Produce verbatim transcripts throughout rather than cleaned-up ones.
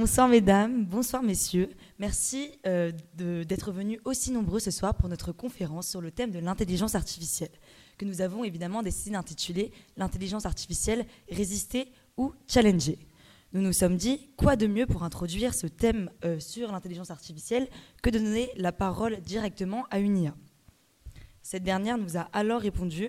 Bonsoir mesdames, bonsoir messieurs. Merci euh, de, d'être venus aussi nombreux ce soir pour notre conférence sur le thème de l'intelligence artificielle, que nous avons évidemment décidé d'intituler « L'intelligence artificielle, résister ou challenger ». Nous nous sommes dit, quoi de mieux pour introduire ce thème euh, sur l'intelligence artificielle que de donner la parole directement à une I A. Cette dernière nous a alors répondu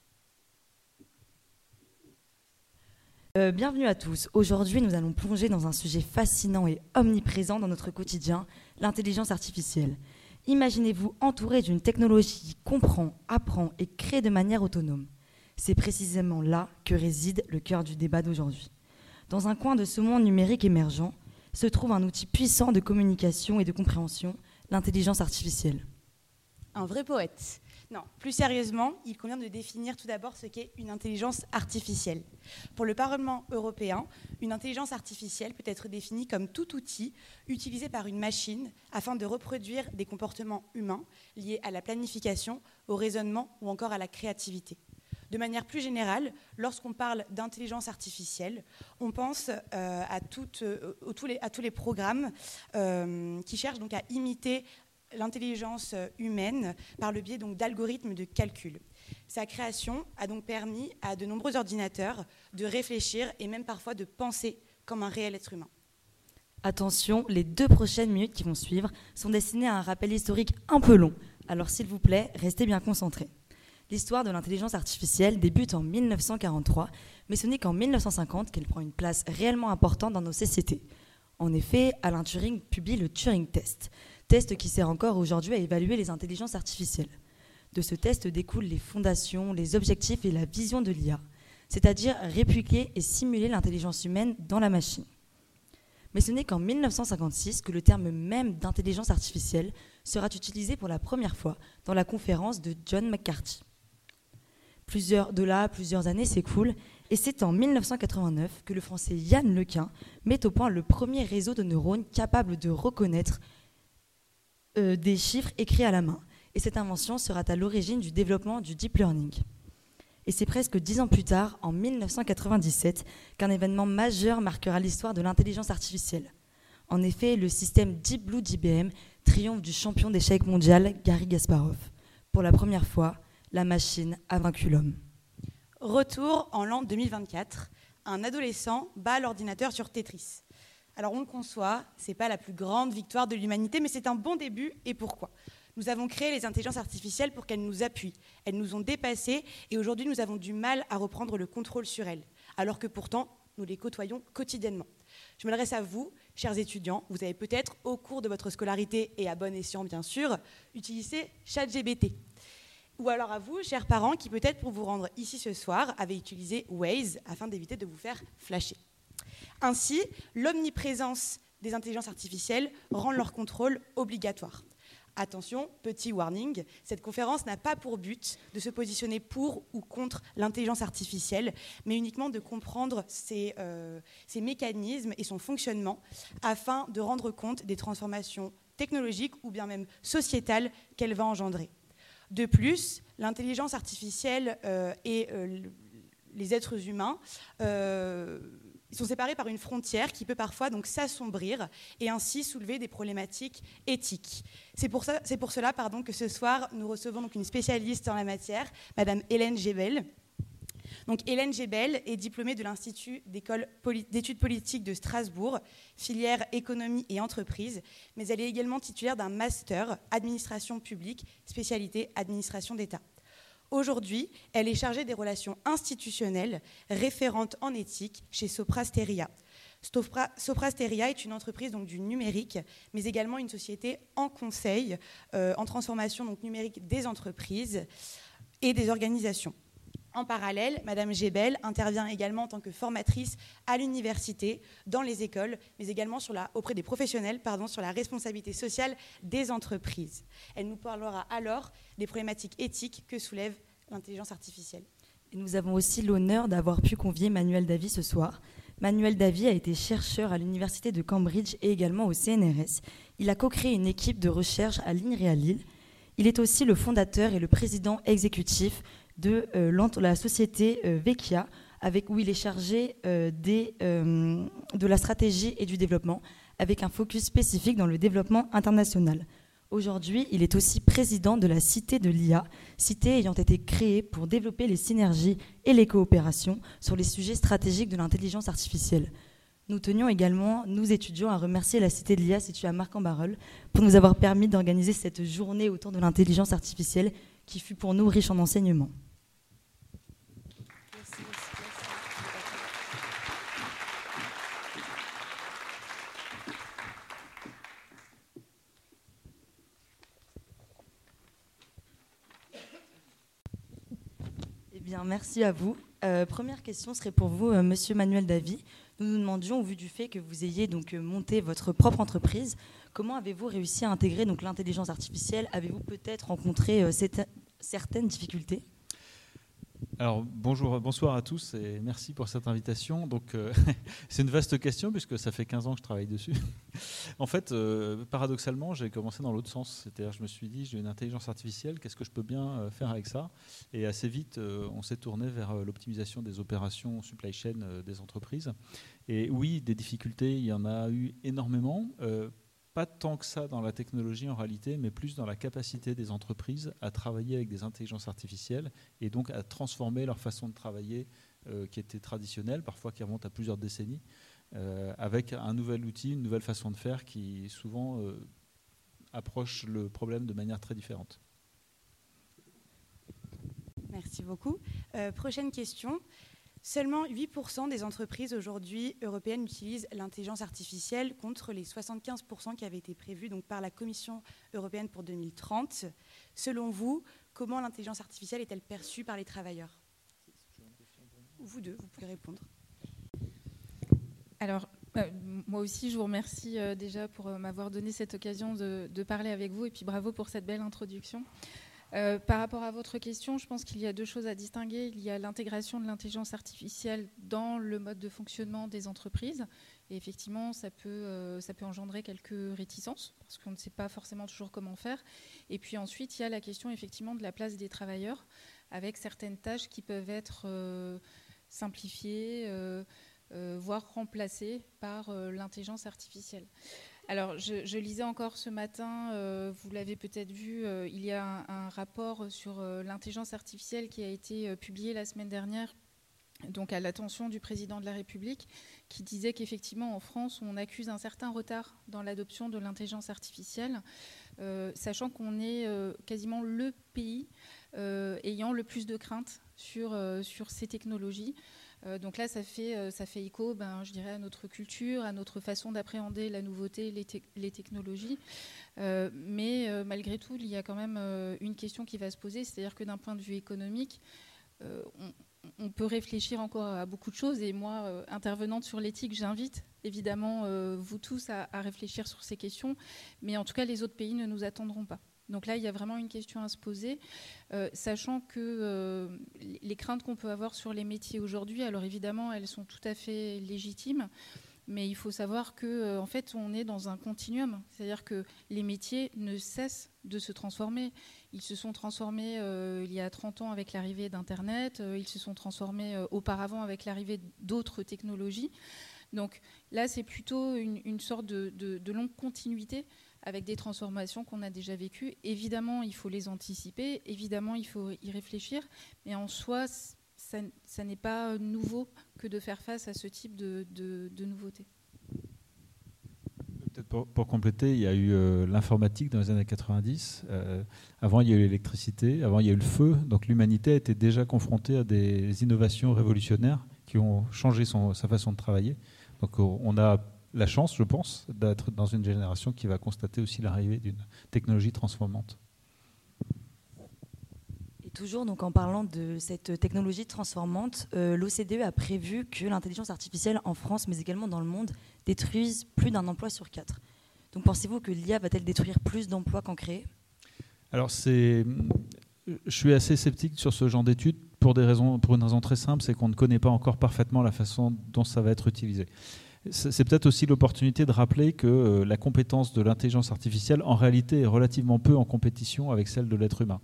euh, « Bienvenue à tous. Aujourd'hui, nous allons plonger dans un sujet fascinant et omniprésent dans notre quotidien, l'intelligence artificielle. Imaginez-vous entouré d'une technologie qui comprend, apprend et crée de manière autonome. C'est précisément là que réside le cœur du débat d'aujourd'hui. Dans un coin de ce monde numérique émergent, se trouve un outil puissant de communication et de compréhension, l'intelligence artificielle. » Un vrai poète. Non, plus sérieusement, il convient de définir tout d'abord ce qu'est une intelligence artificielle. Pour le Parlement européen, une intelligence artificielle peut être définie comme tout outil utilisé par une machine afin de reproduire des comportements humains liés à la planification, au raisonnement ou encore à la créativité. De manière plus générale, lorsqu'on parle d'intelligence artificielle, on pense euh, à, toutes, euh, tous les, à tous les programmes euh, qui cherchent donc à imiter l'intelligence humaine par le biais donc d'algorithmes de calcul. Sa création a donc permis à de nombreux ordinateurs de réfléchir et même parfois de penser comme un réel être humain. Attention, les deux prochaines minutes qui vont suivre sont destinées à un rappel historique un peu long. Alors s'il vous plaît, restez bien concentrés. L'histoire de l'intelligence artificielle débute en mille neuf cent quarante-trois, mais ce n'est qu'en mille neuf cent cinquante qu'elle prend une place réellement importante dans nos sociétés. En effet, Alan Turing publie le Turing Test, test qui sert encore aujourd'hui à évaluer les intelligences artificielles. De ce test découlent les fondations, les objectifs et la vision de l'I A, c'est-à-dire répliquer et simuler l'intelligence humaine dans la machine. Mais ce n'est qu'en mille neuf cent cinquante-six que le terme même d'intelligence artificielle sera utilisé pour la première fois dans la conférence de John McCarthy. Plusieurs, de là, plusieurs années s'écoulent et c'est en mille neuf cent quatre-vingt-neuf que le français Yann Lequin met au point le premier réseau de neurones capable de reconnaître euh, des chiffres écrits à la main. Et cette invention sera à l'origine du développement du deep learning. Et c'est presque dix ans plus tard, en mille neuf cent quatre-vingt-dix-sept, qu'un événement majeur marquera l'histoire de l'intelligence artificielle. En effet, le système Deep Blue d'I B M triomphe du champion d'échecs mondial, Garry Kasparov. Pour la première fois, la machine a vaincu l'homme. Retour en l'an deux mille vingt-quatre, un adolescent bat l'ordinateur sur Tetris. Alors on le conçoit, ce n'est pas la plus grande victoire de l'humanité, mais c'est un bon début, et pourquoi ? Nous avons créé les intelligences artificielles pour qu'elles nous appuient. Elles nous ont dépassés, et aujourd'hui nous avons du mal à reprendre le contrôle sur elles, alors que pourtant nous les côtoyons quotidiennement. Je m'adresse à vous, chers étudiants, vous avez peut-être, au cours de votre scolarité, et à bon escient bien sûr, utilisé ChatGPT. Ou alors à vous, chers parents, qui peut-être pour vous rendre ici ce soir, avez utilisé Waze afin d'éviter de vous faire flasher. Ainsi, l'omniprésence des intelligences artificielles rend leur contrôle obligatoire. Attention, petit warning, cette conférence n'a pas pour but de se positionner pour ou contre l'intelligence artificielle, mais uniquement de comprendre ses, euh, ses mécanismes et son fonctionnement afin de rendre compte des transformations technologiques ou bien même sociétales qu'elle va engendrer. De plus, l'intelligence artificielle euh, et euh, les êtres humains euh, sont séparés par une frontière qui peut parfois donc s'assombrir et ainsi soulever des problématiques éthiques. C'est pour, ça, c'est pour cela pardon, que ce soir, nous recevons donc une spécialiste en la matière, Madame Hélène Gebel. Donc, Hélène Gebel est diplômée de l'Institut d'études politiques de Strasbourg, filière économie et entreprise, mais elle est également titulaire d'un master administration publique, spécialité administration d'État. Aujourd'hui, elle est chargée des relations institutionnelles, référente en éthique chez Sopra Steria. Sopra, Sopra Steria est une entreprise donc, du numérique, mais également une société en conseil, euh, en transformation donc, numérique des entreprises et des organisations. En parallèle, Madame Gebel intervient également en tant que formatrice à l'université, dans les écoles, mais également sur la, auprès des professionnels pardon, sur la responsabilité sociale des entreprises. Elle nous parlera alors des problématiques éthiques que soulève l'intelligence artificielle. Et nous avons aussi l'honneur d'avoir pu convier Manuel Davy ce soir. Manuel Davy a été chercheur à l'université de Cambridge et également au C N R S. Il a co-créé une équipe de recherche à l'INRIA Lille. Il est aussi le fondateur et le président exécutif de euh, la société euh, Vecchia, avec, où il est chargé euh, des, euh, de la stratégie et du développement, avec un focus spécifique dans le développement international. Aujourd'hui, il est aussi président de la Cité de l'I A, cité ayant été créée pour développer les synergies et les coopérations sur les sujets stratégiques de l'intelligence artificielle. Nous tenions également, nous étudiants, à remercier la Cité de l'I A située à Marc-en-Barœul pour nous avoir permis d'organiser cette journée autour de l'intelligence artificielle qui fut pour nous riche en enseignements. Eh bien, merci à vous. Euh, première question serait pour vous, euh, Monsieur Manuel Davy. Nous nous demandions, au vu du fait que vous ayez donc monté votre propre entreprise, comment avez-vous réussi à intégrer donc l'intelligence artificielle? Avez-vous peut-être rencontré euh, cette, certaines difficultés? Alors bonjour, bonsoir à tous et merci pour cette invitation. Donc euh, c'est une vaste question puisque ça fait quinze ans que je travaille dessus. En fait, euh, paradoxalement, j'ai commencé dans l'autre sens. C'est-à-dire, je me suis dit, j'ai une intelligence artificielle, qu'est-ce que je peux bien euh, faire avec ça? Et assez vite, euh, on s'est tourné vers euh, l'optimisation des opérations supply chain euh, des entreprises. Et oui, des difficultés, il y en a eu énormément. Euh, Pas tant que ça dans la technologie en réalité, mais plus dans la capacité des entreprises à travailler avec des intelligences artificielles et donc à transformer leur façon de travailler euh, qui était traditionnelle, parfois qui remonte à plusieurs décennies, euh, avec un nouvel outil, une nouvelle façon de faire qui souvent euh, approche le problème de manière très différente. Merci beaucoup. Euh, prochaine question. Seulement huit pour cent des entreprises aujourd'hui européennes utilisent l'intelligence artificielle contre les soixante-quinze pour cent qui avaient été prévus donc, par la Commission européenne pour deux mille trente. Selon vous, comment l'intelligence artificielle est-elle perçue par les travailleurs? Vous deux, vous pouvez répondre. Alors, euh, moi aussi, je vous remercie euh, déjà pour euh, m'avoir donné cette occasion de, de parler avec vous et puis bravo pour cette belle introduction. Euh, par rapport à votre question, je pense qu'il y a deux choses à distinguer. Il y a l'intégration de l'intelligence artificielle dans le mode de fonctionnement des entreprises. Et effectivement, ça peut, euh, ça peut engendrer quelques réticences parce qu'on ne sait pas forcément toujours comment faire. Et puis ensuite, il y a la question effectivement de la place des travailleurs avec certaines tâches qui peuvent être euh, simplifiées, euh, euh, voire remplacées par euh, l'intelligence artificielle. Alors, je, je lisais encore ce matin, euh, vous l'avez peut-être vu, euh, il y a un, un rapport sur euh, l'intelligence artificielle qui a été euh, publié la semaine dernière, donc à l'attention du président de la République, qui disait qu'effectivement en France, on accuse un certain retard dans l'adoption de l'intelligence artificielle, euh, sachant qu'on est euh, quasiment le pays euh, ayant le plus de craintes sur, euh, sur ces technologies. Euh, donc là, ça fait, euh, ça fait écho, ben, je dirais, à notre culture, à notre façon d'appréhender la nouveauté, les, te- les technologies. Euh, mais euh, malgré tout, il y a quand même euh, une question qui va se poser, c'est-à-dire que d'un point de vue économique, euh, on, on peut réfléchir encore à beaucoup de choses. Et moi, euh, intervenante sur l'éthique, j'invite évidemment euh, vous tous à, à réfléchir sur ces questions. Mais en tout cas, les autres pays ne nous attendront pas. Donc là, il y a vraiment une question à se poser, euh, sachant que euh, les craintes qu'on peut avoir sur les métiers aujourd'hui, alors évidemment, elles sont tout à fait légitimes, mais il faut savoir que, euh, en fait, on est dans un continuum, c'est-à-dire que les métiers ne cessent de se transformer. Ils se sont transformés euh, il y a trente ans avec l'arrivée d'Internet, euh, ils se sont transformés euh, auparavant avec l'arrivée d'autres technologies. Donc là, c'est plutôt une, une sorte de, de, de longue continuité avec des transformations qu'on a déjà vécues. Évidemment, il faut les anticiper, évidemment, il faut y réfléchir, mais en soi, ça, ça n'est pas nouveau que de faire face à ce type de, de, de nouveautés. Peut-être pour, pour compléter, il y a eu euh, l'informatique dans les années quatre-vingt-dix. Euh, avant, il y a eu l'électricité, avant, il y a eu le feu. Donc l'humanité était déjà confrontée à des innovations révolutionnaires qui ont changé son, sa façon de travailler. Donc on a la chance, je pense, d'être dans une génération qui va constater aussi l'arrivée d'une technologie transformante. Et toujours donc en parlant de cette technologie transformante, euh, l'O C D E a prévu que l'intelligence artificielle en France, mais également dans le monde, détruise plus d'un emploi sur quatre. Donc pensez-vous que l'I A va-t-elle détruire plus d'emplois qu'en créer? Alors c'est, je suis assez sceptique sur ce genre d'études pour des raisons, pour une raison très simple, c'est qu'on ne connaît pas encore parfaitement la façon dont ça va être utilisé. C'est peut-être aussi l'opportunité de rappeler que la compétence de l'intelligence artificielle, en réalité, est relativement peu en compétition avec celle de l'être humain.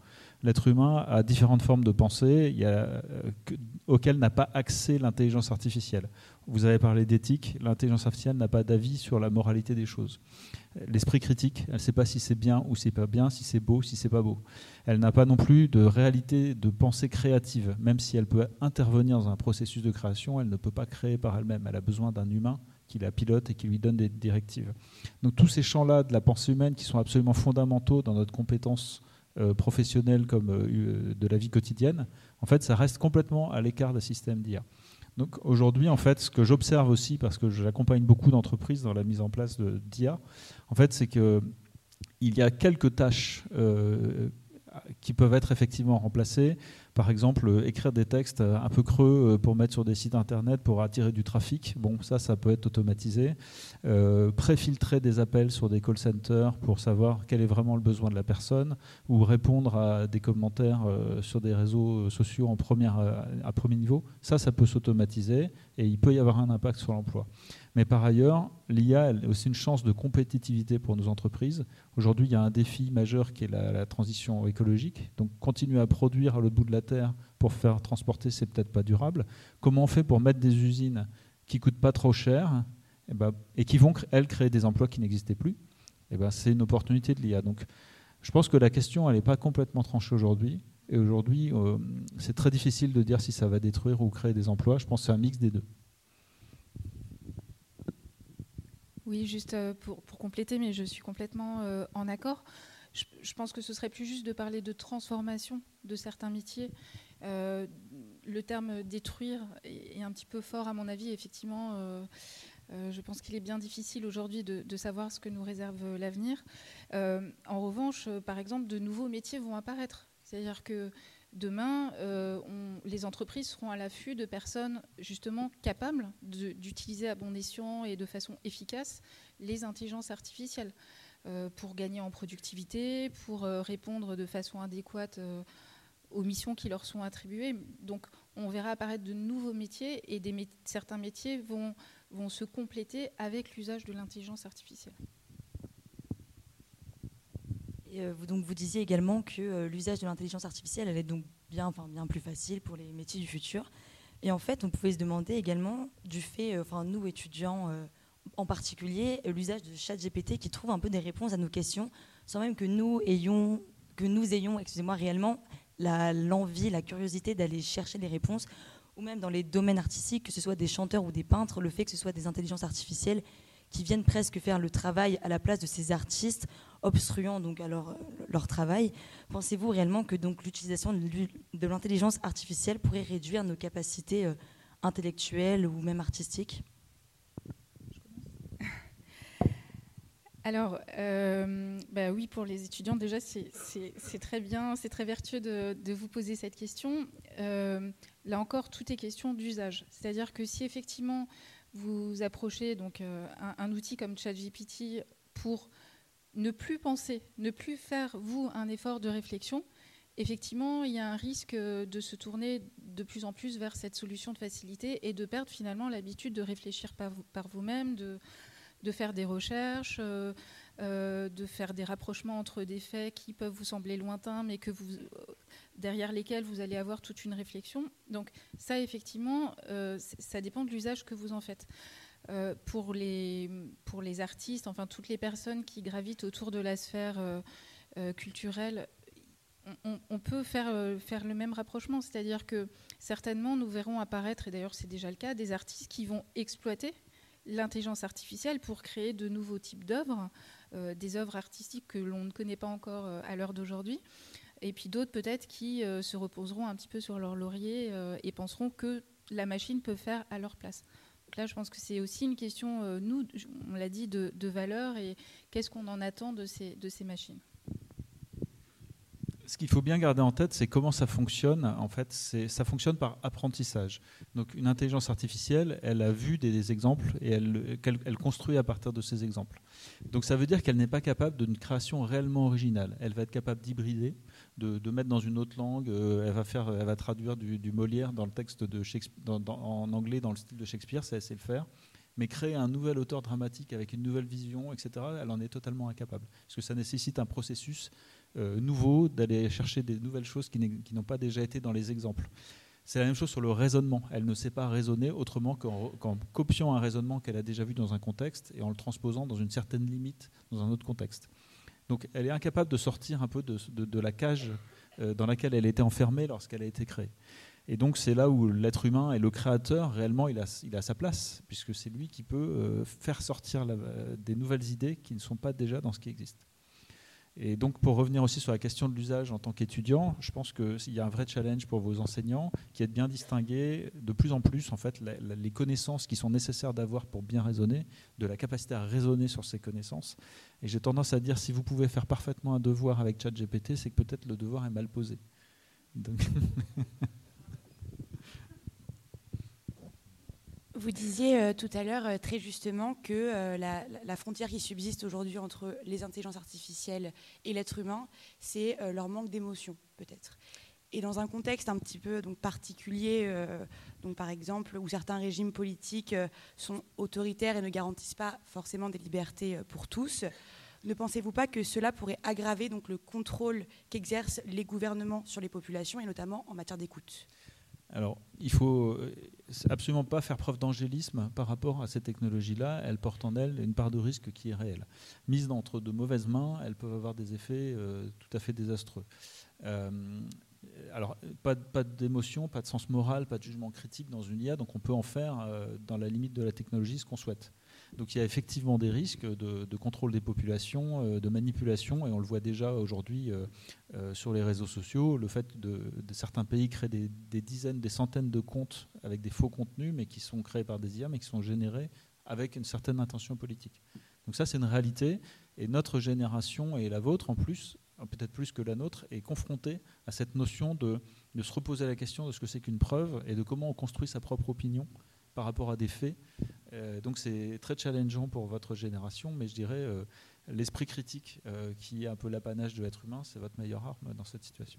l'être humain a différentes formes de pensée il y a, euh, que, auxquelles n'a pas accès l'intelligence artificielle. Vous avez parlé d'éthique, l'intelligence artificielle n'a pas d'avis sur la moralité des choses. L'esprit critique, elle ne sait pas si c'est bien ou si c'est pas bien, si c'est beau, si c'est pas beau. Elle n'a pas non plus de réalité de pensée créative. Même si elle peut intervenir dans un processus de création, elle ne peut pas créer par elle-même. Elle a besoin d'un humain qui la pilote et qui lui donne des directives. Donc tous ces champs-là de la pensée humaine qui sont absolument fondamentaux dans notre compétence euh, professionnelle comme euh, de la vie quotidienne, en fait, ça reste complètement à l'écart des systèmes d'I A. Donc aujourd'hui, en fait, ce que j'observe aussi, parce que j'accompagne beaucoup d'entreprises dans la mise en place d'I A, en fait, c'est qu'il y a quelques tâches euh, qui peuvent être effectivement remplacées. Par exemple, euh, écrire des textes un peu creux euh, pour mettre sur des sites internet pour attirer du trafic. Bon, ça, ça peut être automatisé. Euh, préfiltrer des appels sur des call centers pour savoir quel est vraiment le besoin de la personne, ou répondre à des commentaires euh, sur des réseaux sociaux en première, euh, à premier niveau. Ça, ça peut s'automatiser et il peut y avoir un impact sur l'emploi. Mais par ailleurs, l'I A est aussi une chance de compétitivité pour nos entreprises. Aujourd'hui, il y a un défi majeur qui est la, la transition écologique. Donc, continuer à produire à l'autre bout de la Terre pour faire transporter, c'est peut-être pas durable. Comment on fait pour mettre des usines qui coûtent pas trop cher et, ben, et qui vont, elles, créer des emplois qui n'existaient plus? Et ben, c'est une opportunité de l'I A. Donc, je pense que la question, elle n'est pas complètement tranchée aujourd'hui. Et aujourd'hui, euh, c'est très difficile de dire si ça va détruire ou créer des emplois. Je pense que c'est un mix des deux. Oui, juste pour, pour compléter, mais je suis complètement euh, en accord. Je, je pense que ce serait plus juste de parler de transformation de certains métiers. Euh, le terme détruire est, est un petit peu fort à mon avis. Effectivement, euh, euh, je pense qu'il est bien difficile aujourd'hui de, de savoir ce que nous réserve l'avenir. Euh, en revanche, par exemple, de nouveaux métiers vont apparaître. C'est-à-dire que demain, euh, on, les entreprises seront à l'affût de personnes justement capables de, d'utiliser à bon escient et de façon efficace les intelligences artificielles euh, pour gagner en productivité, pour euh, répondre de façon adéquate euh, aux missions qui leur sont attribuées. Donc, on verra apparaître de nouveaux métiers et des mé- certains métiers vont, vont se compléter avec l'usage de l'intelligence artificielle. Et euh, vous, donc, vous disiez également que euh, l'usage de l'intelligence artificielle elle est donc bien, enfin, bien plus facile pour les métiers du futur. Et en fait, on pouvait se demander également du fait, euh, enfin, nous étudiants euh, en particulier, euh, l'usage de ChatGPT qui trouve un peu des réponses à nos questions, sans même que nous ayons, que nous ayons, excusez-moi, réellement la, l'envie, la curiosité d'aller chercher des réponses, ou même dans les domaines artistiques, que ce soit des chanteurs ou des peintres, le fait que ce soit des intelligences artificielles qui viennent presque faire le travail à la place de ces artistes, obstruant donc alors leur travail. Pensez-vous réellement que donc l'utilisation de l'intelligence artificielle pourrait réduire nos capacités euh, intellectuelles ou même artistiques? Alors, euh, bah oui, pour les étudiants, déjà, c'est, c'est, c'est très bien, c'est très vertueux de, de vous poser cette question. Euh, là encore, tout est question d'usage. C'est-à-dire que si effectivement vous approchez donc, euh, un, un outil comme ChatGPT pour ne plus penser, ne plus faire, vous, un effort de réflexion, effectivement, il y a un risque de se tourner de plus en plus vers cette solution de facilité et de perdre finalement l'habitude de réfléchir par, par vous-même, de, de faire des recherches, euh, euh, de faire des rapprochements entre des faits qui peuvent vous sembler lointains, mais que vous, derrière lesquels vous allez avoir toute une réflexion. Donc ça, effectivement, euh, ça dépend de l'usage que vous en faites. Euh, pour, les, pour les artistes, enfin toutes les personnes qui gravitent autour de la sphère euh, euh, culturelle, on, on peut faire, euh, faire le même rapprochement, c'est-à-dire que certainement nous verrons apparaître, et d'ailleurs c'est déjà le cas, des artistes qui vont exploiter l'intelligence artificielle pour créer de nouveaux types d'œuvres, euh, des œuvres artistiques que l'on ne connaît pas encore euh, à l'heure d'aujourd'hui, et puis d'autres peut-être qui euh, se reposeront un petit peu sur leur laurier euh, et penseront que la machine peut faire à leur place. Donc là, je pense que c'est aussi une question, euh, nous, on l'a dit, de, de valeur et qu'est-ce qu'on en attend de ces, de ces machines. Ce qu'il faut bien garder en tête, c'est comment ça fonctionne. En fait, c'est, ça fonctionne par apprentissage. Donc, une intelligence artificielle, elle a vu des, des exemples et elle, elle construit à partir de ces exemples. Donc, ça veut dire qu'elle n'est pas capable d'une création réellement originale. Elle va être capable d'hybrider, de, de mettre dans une autre langue. Euh, elle va faire, elle va traduire du, du Molière dans le texte de Shakespeare, dans, dans, en anglais dans le style de Shakespeare. Ça, elle sait le faire. Mais créer un nouvel auteur dramatique avec une nouvelle vision, et cetera, elle en est totalement incapable. Parce que ça nécessite un processus euh, nouveau, d'aller chercher des nouvelles choses qui, qui n'ont pas déjà été dans les exemples. C'est la même chose sur le raisonnement. Elle ne sait pas raisonner autrement qu'en, qu'en copiant un raisonnement qu'elle a déjà vu dans un contexte et en le transposant dans une certaine limite dans un autre contexte. Donc elle est incapable de sortir un peu de, de, de la cage euh, dans laquelle elle était enfermée lorsqu'elle a été créée. Et donc c'est là où l'être humain et le créateur, réellement, il a, il a sa place, puisque c'est lui qui peut euh, faire sortir la, euh, des nouvelles idées qui ne sont pas déjà dans ce qui existe. Et donc pour revenir aussi sur la question de l'usage en tant qu'étudiant, je pense qu'il y a un vrai challenge pour vos enseignants, qui est de bien distinguer de plus en plus en fait, la, la, les connaissances qui sont nécessaires d'avoir pour bien raisonner, de la capacité à raisonner sur ces connaissances. Et j'ai tendance à dire, si vous pouvez faire parfaitement un devoir avec ChatGPT, c'est que peut-être le devoir est mal posé. Donc Vous disiez euh, tout à l'heure euh, très justement que euh, la, la frontière qui subsiste aujourd'hui entre les intelligences artificielles et l'être humain, c'est euh, leur manque d'émotion, peut-être. Et dans un contexte un petit peu donc, particulier, euh, donc, par exemple, où certains régimes politiques euh, sont autoritaires et ne garantissent pas forcément des libertés euh, pour tous, ne pensez-vous pas que cela pourrait aggraver donc, le contrôle qu'exercent les gouvernements sur les populations, et notamment en matière d'écoute ? Alors, il ne faut absolument pas faire preuve d'angélisme par rapport à ces technologies-là. Elles portent en elles une part de risque qui est réelle. Mises entre de mauvaises mains, elles peuvent avoir des effets euh, tout à fait désastreux. Euh, alors, pas, pas d'émotion, pas de sens moral, pas de jugement critique dans une I A, donc on peut en faire, euh, dans la limite de la technologie, ce qu'on souhaite. Donc il y a effectivement des risques de, de contrôle des populations, euh, de manipulation, et on le voit déjà aujourd'hui euh, euh, sur les réseaux sociaux. Le fait de, de certains pays créent des, des dizaines, des centaines de comptes avec des faux contenus, mais qui sont créés par des I A, mais qui sont générés avec une certaine intention politique. Donc ça, c'est une réalité, et notre génération, et la vôtre en plus, peut-être plus que la nôtre, est confrontée à cette notion de, de se reposer la question de ce que c'est qu'une preuve et de comment on construit sa propre opinion par rapport à des faits. Euh, donc c'est très challengeant pour votre génération, mais je dirais euh, l'esprit critique, euh, qui est un peu l'apanage de l'être humain, c'est votre meilleure arme dans cette situation.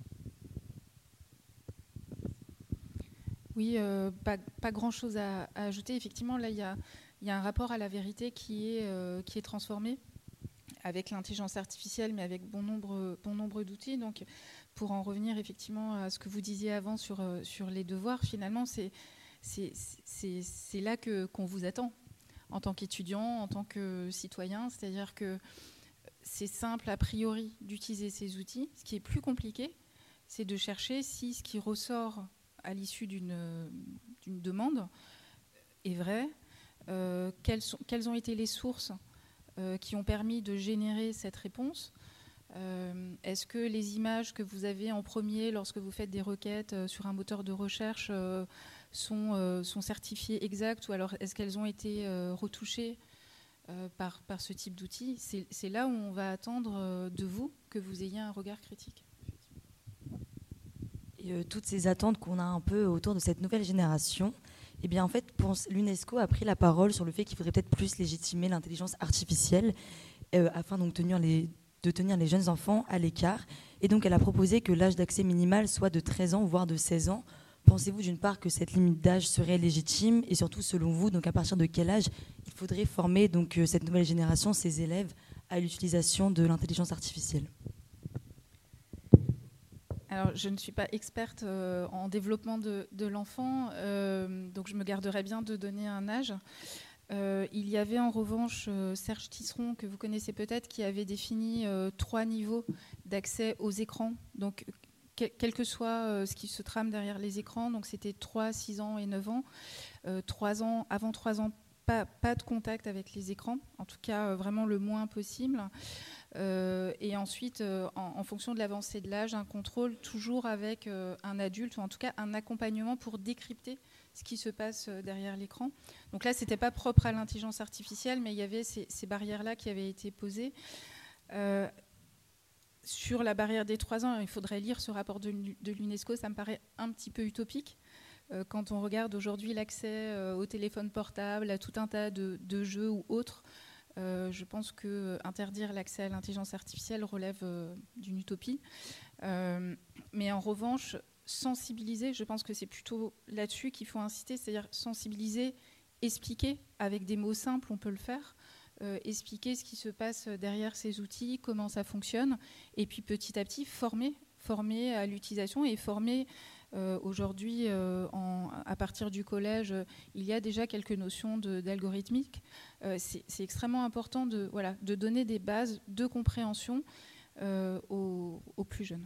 Oui, euh, pas, pas grand-chose à, à ajouter. Effectivement, là, il y a, y a un rapport à la vérité qui est, euh, qui est transformé avec l'intelligence artificielle, mais avec bon nombre, bon nombre d'outils. Donc, pour en revenir effectivement à ce que vous disiez avant sur, euh, sur les devoirs, finalement, c'est C'est, c'est, c'est là que, qu'on vous attend en tant qu'étudiant, en tant que citoyen. C'est-à-dire que c'est simple a priori d'utiliser ces outils. Ce qui est plus compliqué, c'est de chercher si ce qui ressort à l'issue d'une, d'une demande est vrai, euh, quelles, sont, quelles ont été les sources euh, qui ont permis de générer cette réponse. Euh, est-ce que les images que vous avez en premier lorsque vous faites des requêtes euh, sur un moteur de recherche euh, sont, euh, sont certifiées exactes, ou alors est-ce qu'elles ont été euh, retouchées euh, par, par ce type d'outils? c'est, c'est là où on va attendre euh, de vous que vous ayez un regard critique. Et euh, toutes ces attentes qu'on a un peu autour de cette nouvelle génération, eh bien en fait, l'UNESCO a pris la parole sur le fait qu'il faudrait peut-être plus légitimer l'intelligence artificielle euh, afin donc tenir les de tenir les jeunes enfants à l'écart. Et donc, elle a proposé que l'âge d'accès minimal soit de treize ans, voire de seize ans. Pensez-vous, d'une part, que cette limite d'âge serait légitime? Et surtout, selon vous, donc à partir de quel âge il faudrait former donc, cette nouvelle génération, ces élèves, à l'utilisation de l'intelligence artificielle? Alors, je ne suis pas experte euh, en développement de, de l'enfant, euh, donc je me garderai bien de donner un âge. Euh, il y avait en revanche euh, Serge Tisseron, que vous connaissez peut-être, qui avait défini euh, trois niveaux d'accès aux écrans. Donc, que, quel que soit euh, ce qui se trame derrière les écrans, donc c'était trois, six ans et neuf ans. Euh, trois ans, avant trois ans, pas, pas de contact avec les écrans, en tout cas euh, vraiment le moins possible. Euh, et ensuite, euh, en, en fonction de l'avancée de l'âge, un contrôle toujours avec euh, un adulte, ou en tout cas un accompagnement pour décrypter ce qui se passe derrière l'écran. Donc là, ce n'était pas propre à l'intelligence artificielle, mais il y avait ces, ces barrières-là qui avaient été posées. Euh, sur la barrière des trois ans, il faudrait lire ce rapport de, de l'UNESCO, ça me paraît un petit peu utopique. Euh, quand on regarde aujourd'hui l'accès euh, au téléphone portable, à tout un tas de, de jeux ou autres, euh, je pense qu'interdire l'accès à l'intelligence artificielle relève euh, d'une utopie. Euh, mais en revanche, sensibiliser, je pense que c'est plutôt là-dessus qu'il faut insister, c'est-à-dire sensibiliser expliquer avec des mots simples, on peut le faire, euh, expliquer ce qui se passe derrière ces outils, comment ça fonctionne, et puis petit à petit former, former à l'utilisation et former euh, aujourd'hui, euh, en, à partir du collège, euh, il y a déjà quelques notions de, d'algorithmique. Euh, c'est, c'est extrêmement important de, voilà, de donner des bases de compréhension euh, aux, aux plus jeunes.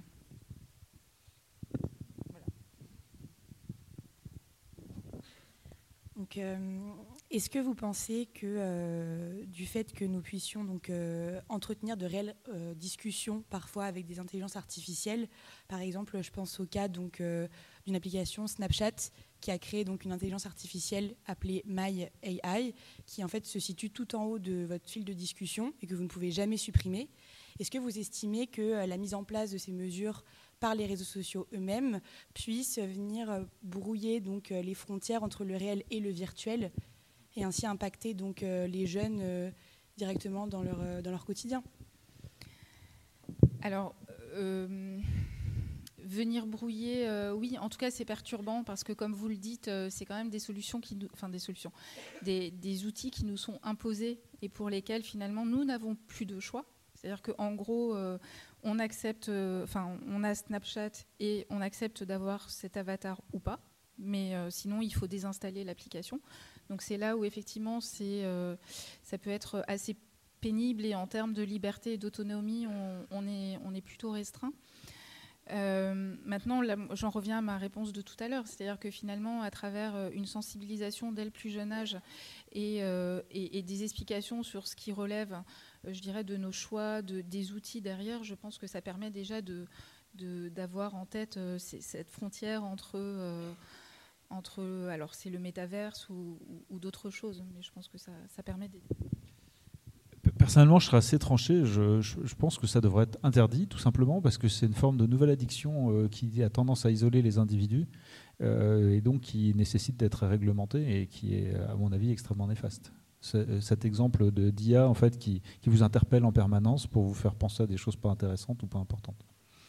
Donc, euh, est-ce que vous pensez que euh, du fait que nous puissions donc, euh, entretenir de réelles euh, discussions parfois avec des intelligences artificielles, par exemple, je pense au cas donc, euh, d'une application Snapchat qui a créé donc, une intelligence artificielle appelée My A I, qui en fait se situe tout en haut de votre fil de discussion et que vous ne pouvez jamais supprimer. Est-ce que vous estimez que euh, la mise en place de ces mesures par les réseaux sociaux eux-mêmes, puissent venir brouiller donc, les frontières entre le réel et le virtuel et ainsi impacter donc, les jeunes euh, directement dans leur, dans leur quotidien? Alors, euh, venir brouiller, euh, oui, en tout cas c'est perturbant parce que comme vous le dites, euh, c'est quand même des solutions, qui nous, enfin des solutions, des, des outils qui nous sont imposés et pour lesquels finalement nous n'avons plus de choix. C'est-à-dire qu'en gros, euh, on accepte, enfin, euh, on a Snapchat et on accepte d'avoir cet avatar ou pas, mais euh, sinon, il faut désinstaller l'application. Donc, c'est là où, effectivement, c'est, euh, ça peut être assez pénible et en termes de liberté et d'autonomie, on, on, est, on est plutôt restreint. Euh, maintenant, là, j'en reviens à ma réponse de tout à l'heure, c'est-à-dire que finalement, à travers une sensibilisation dès le plus jeune âge et, euh, et, et des explications sur ce qui relève, euh, je dirais, de nos choix, de, des outils derrière, je pense que ça permet déjà de, de, d'avoir en tête euh, cette frontière entre, euh, entre, alors c'est le métaverse ou, ou, ou d'autres choses, mais je pense que ça, ça permet d'aider. Personnellement, je serais assez tranché. Je, je, je pense que ça devrait être interdit, tout simplement, parce que c'est une forme de nouvelle addiction euh, qui a tendance à isoler les individus euh, et donc qui nécessite d'être réglementée et qui est, à mon avis, extrêmement néfaste. C'est, cet exemple de d'I A, en fait, qui, qui vous interpelle en permanence pour vous faire penser à des choses pas intéressantes ou pas importantes.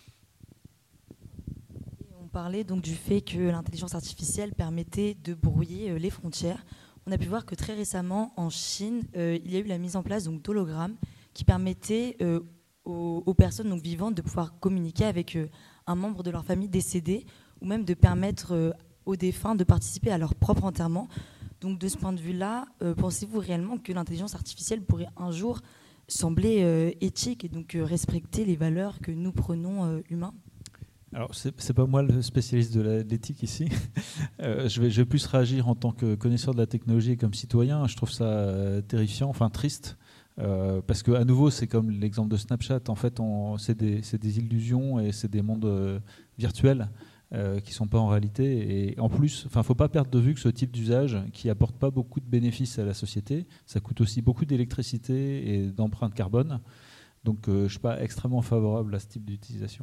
Et on parlait donc du fait que l'intelligence artificielle permettait de brouiller euh, les frontières. On a pu voir que très récemment, en Chine, euh, il y a eu la mise en place donc, d'hologrammes qui permettaient euh, aux, aux personnes donc, vivantes de pouvoir communiquer avec euh, un membre de leur famille décédé ou même de permettre euh, aux défunts de participer à leur propre enterrement. Donc de ce point de vue-là, euh, pensez-vous réellement que l'intelligence artificielle pourrait un jour sembler euh, éthique et donc euh, respecter les valeurs que nous prenons euh, humains ? Alors, c'est, c'est pas moi le spécialiste de, la, de l'éthique ici. Euh, je, vais, je vais plus réagir en tant que connaisseur de la technologie et comme citoyen. Je trouve ça euh, terrifiant, enfin triste, euh, parce que à nouveau, c'est comme l'exemple de Snapchat. En fait, on, c'est, des, c'est des illusions et c'est des mondes euh, virtuels euh, qui sont pas en réalité. Et en plus, enfin, faut pas perdre de vue que ce type d'usage, qui apporte pas beaucoup de bénéfices à la société, ça coûte aussi beaucoup d'électricité et d'empreinte carbone. Donc, euh, je suis pas extrêmement favorable à ce type d'utilisation.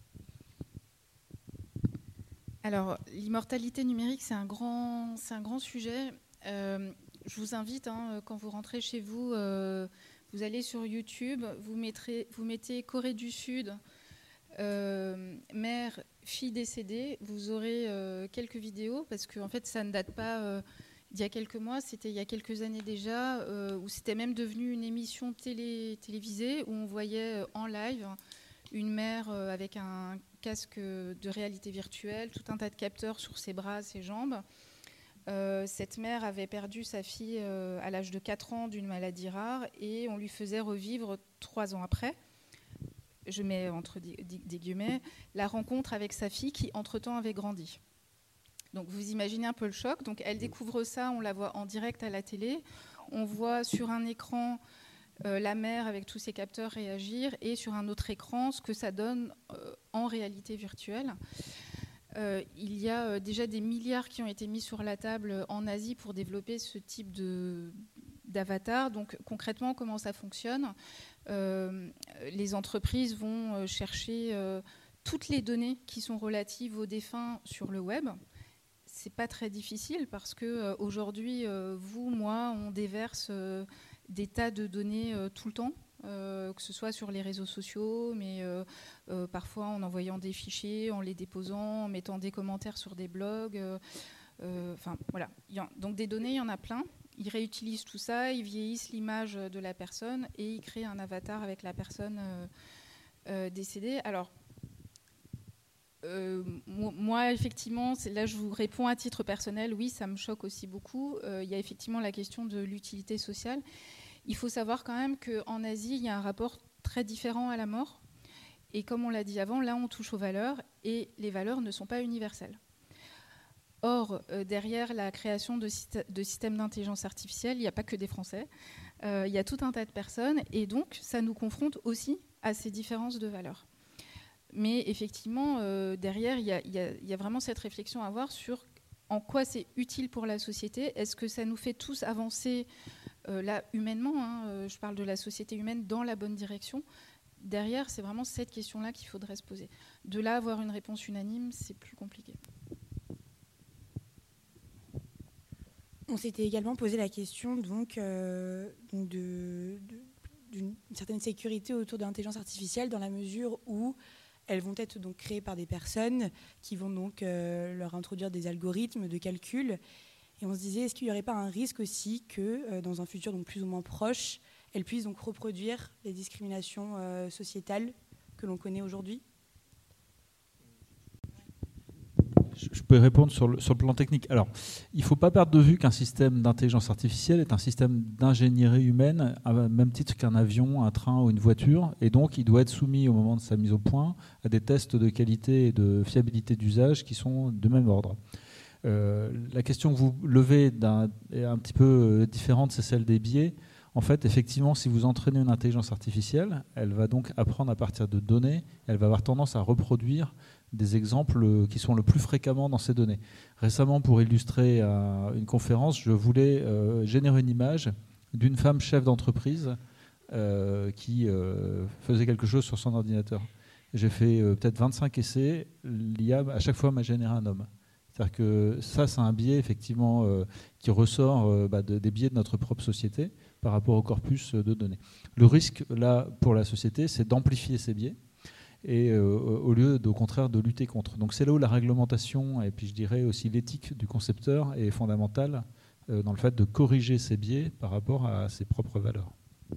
Alors, l'immortalité numérique, c'est un grand, c'est un grand sujet. Euh, je vous invite, hein, quand vous rentrez chez vous, euh, vous allez sur YouTube, vous, mettrez, vous mettez Corée du Sud, euh, mère, fille décédée, vous aurez euh, quelques vidéos, parce que en fait, ça ne date pas euh, d'il y a quelques mois, c'était il y a quelques années déjà, euh, où c'était même devenu une émission télé, télévisée, où on voyait euh, en live une mère euh, avec un casque de réalité virtuelle, tout un tas de capteurs sur ses bras, ses jambes. Euh, cette mère avait perdu sa fille euh, à l'âge de quatre ans d'une maladie rare et on lui faisait revivre trois ans après, je mets entre des, des guillemets, la rencontre avec sa fille qui entre-temps avait grandi. Donc vous imaginez un peu le choc. Donc elle découvre ça, on la voit en direct à la télé, on voit sur un écran Euh, la mère avec tous ses capteurs réagir et sur un autre écran ce que ça donne euh, en réalité virtuelle. Euh, il y a euh, déjà des milliards qui ont été mis sur la table en Asie pour développer ce type de, d'avatar. Donc concrètement, comment ça fonctionne ? euh, Les entreprises vont euh, chercher euh, toutes les données qui sont relatives aux défunts sur le web. C'est pas très difficile parce que euh, aujourd'hui, euh, vous, moi, on déverse euh, des tas de données euh, tout le temps, euh, que ce soit sur les réseaux sociaux, mais euh, euh, parfois en envoyant des fichiers, en les déposant, en mettant des commentaires sur des blogs. Euh, Euh, enfin, voilà. Donc des données, il y en a plein. Ils réutilisent tout ça, ils vieillissent l'image de la personne et ils créent un avatar avec la personne euh, euh, décédée. Alors, euh, moi, effectivement, là, je vous réponds à titre personnel. Oui, ça me choque aussi beaucoup. Euh, il y a effectivement la question de l'utilité sociale. Il faut savoir quand même qu'en Asie, il y a un rapport très différent à la mort. Et comme on l'a dit avant, là, on touche aux valeurs et les valeurs ne sont pas universelles. Or, euh, derrière la création de, de systèmes d'intelligence artificielle, il n'y a pas que des Français, euh, il y a tout un tas de personnes, et donc ça nous confronte aussi à ces différences de valeurs. Mais effectivement, euh, derrière, il y, a, il, y a, il y a vraiment cette réflexion à avoir sur en quoi c'est utile pour la société. Est-ce que ça nous fait tous avancer, euh, là, humainement, hein, euh, je parle de la société humaine, dans la bonne direction. Derrière, c'est vraiment cette question-là qu'il faudrait se poser. De là, avoir une réponse unanime, c'est plus compliqué. On s'était également posé la question donc, euh, donc de, de, d'une certaine sécurité autour de l'intelligence artificielle dans la mesure où elles vont être donc créées par des personnes qui vont donc euh, leur introduire des algorithmes de calcul. Et on se disait, est-ce qu'il n'y aurait pas un risque aussi que euh, dans un futur donc plus ou moins proche, elles puissent donc reproduire les discriminations euh, sociétales que l'on connaît aujourd'hui ? Je peux répondre sur le, sur le plan technique. Alors, il ne faut pas perdre de vue qu'un système d'intelligence artificielle est un système d'ingénierie humaine, à même titre qu'un avion, un train ou une voiture, et donc il doit être soumis au moment de sa mise au point à des tests de qualité et de fiabilité d'usage qui sont de même ordre. Euh, la question que vous levez d'un, est un petit peu différente, c'est celle des biais. En fait, effectivement, si vous entraînez une intelligence artificielle, elle va donc apprendre à partir de données, elle va avoir tendance à reproduire des exemples qui sont le plus fréquemment dans ces données. Récemment, pour illustrer euh, une conférence, je voulais euh, générer une image d'une femme chef d'entreprise euh, qui euh, faisait quelque chose sur son ordinateur. J'ai fait euh, peut-être vingt-cinq essais, l'I A à chaque fois m'a généré un homme. C'est-à-dire que ça, c'est un biais effectivement euh, qui ressort euh, bah, de, des biais de notre propre société par rapport au corpus de données. Le risque, là, pour la société, c'est d'amplifier ces biais et euh, au lieu, au contraire, de lutter contre. Donc c'est là où la réglementation, et puis je dirais aussi l'éthique du concepteur est fondamentale euh, dans le fait de corriger ces biais par rapport à ses propres valeurs.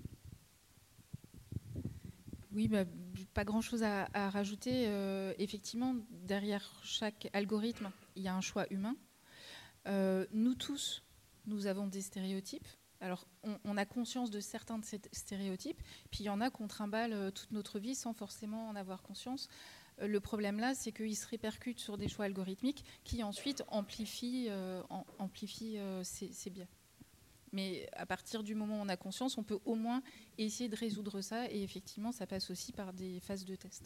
Oui, bah, pas grand-chose à, à rajouter. Euh, effectivement, derrière chaque algorithme, il y a un choix humain. Euh, nous tous, nous avons des stéréotypes. Alors, on, on a conscience de certains de ces stéréotypes, puis il y en a qu'on trimballe euh, toute notre vie sans forcément en avoir conscience. Euh, le problème là, c'est qu'ils se répercutent sur des choix algorithmiques qui ensuite amplifient, euh, en, amplifient euh, ces, ces biais. Mais à partir du moment où on a conscience, on peut au moins essayer de résoudre ça, et effectivement, ça passe aussi par des phases de test.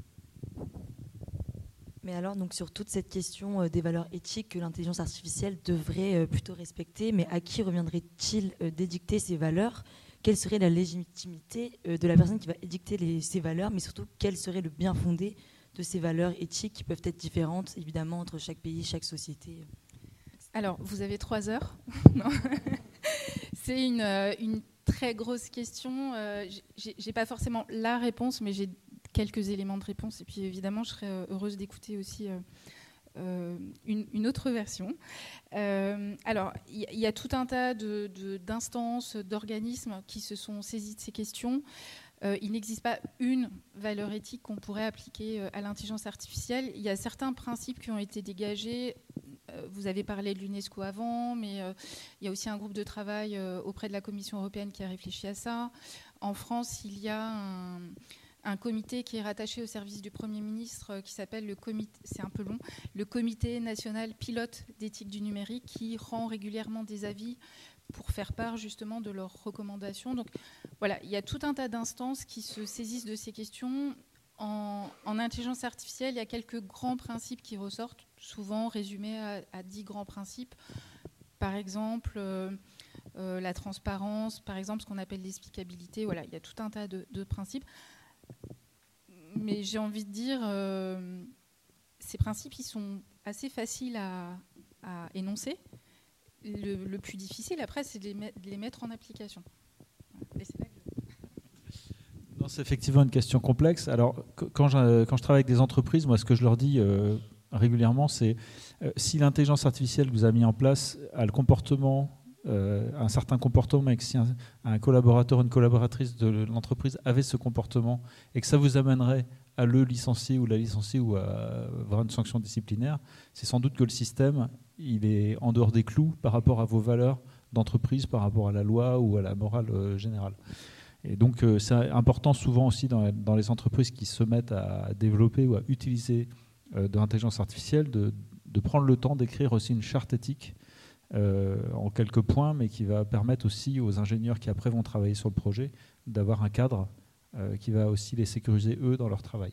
Mais alors, donc, sur toute cette question euh, des valeurs éthiques que l'intelligence artificielle devrait euh, plutôt respecter, mais à qui reviendrait-il euh, d'édicter ces valeurs ? Quelle serait la légitimité euh, de la personne qui va édicter les, ces valeurs, mais surtout, quel serait le bien fondé de ces valeurs éthiques qui peuvent être différentes, évidemment, entre chaque pays, chaque société ? Alors, vous avez trois heures. Non. C'est une, euh, une très grosse question. Euh, j'ai, j'ai pas forcément la réponse, mais j'ai quelques éléments de réponse. Et puis, évidemment, je serais heureuse d'écouter aussi euh, euh, une, une autre version. Euh, alors, il y, y a tout un tas de, de, d'instances, d'organismes qui se sont saisis de ces questions. Euh, il n'existe pas une valeur éthique qu'on pourrait appliquer à l'intelligence artificielle. Il y a certains principes qui ont été dégagés. Vous avez parlé de l'UNESCO avant, mais euh, il y a aussi un groupe de travail euh, auprès de la Commission européenne qui a réfléchi à ça. En France, il y a un, un comité qui est rattaché au service du Premier ministre euh, qui s'appelle le comité, c'est un peu long, le Comité national pilote d'éthique du numérique, qui rend régulièrement des avis pour faire part justement de leurs recommandations. Donc voilà, il y a tout un tas d'instances qui se saisissent de ces questions. En, en intelligence artificielle, il y a quelques grands principes qui ressortent, souvent résumés à, à dix grands principes. Par exemple, euh, euh, la transparence, par exemple, ce qu'on appelle l'explicabilité. Voilà, il y a tout un tas de, de principes. Mais j'ai envie de dire, euh, ces principes, ils sont assez faciles à, à énoncer. Le, le plus difficile, après, c'est de les, met, de les mettre en application. Et c'est là que Non, c'est effectivement une question complexe. Alors, quand je, quand je travaille avec des entreprises, moi, ce que je leur dis euh, régulièrement, c'est euh, si l'intelligence artificielle vous a mis en place a le comportement, euh, un certain comportement, et que si un, un collaborateur ou une collaboratrice de l'entreprise avait ce comportement et que ça vous amènerait à le licencier ou la licencier ou à avoir une sanction disciplinaire, c'est sans doute que le système il est en dehors des clous par rapport à vos valeurs d'entreprise, par rapport à la loi ou à la morale euh, générale. Et donc euh, c'est important souvent aussi dans, dans les entreprises qui se mettent à développer ou à utiliser euh, de l'intelligence artificielle de, de prendre le temps d'écrire aussi une charte éthique euh, en quelques points, mais qui va permettre aussi aux ingénieurs qui après vont travailler sur le projet d'avoir un cadre euh, qui va aussi les sécuriser eux dans leur travail.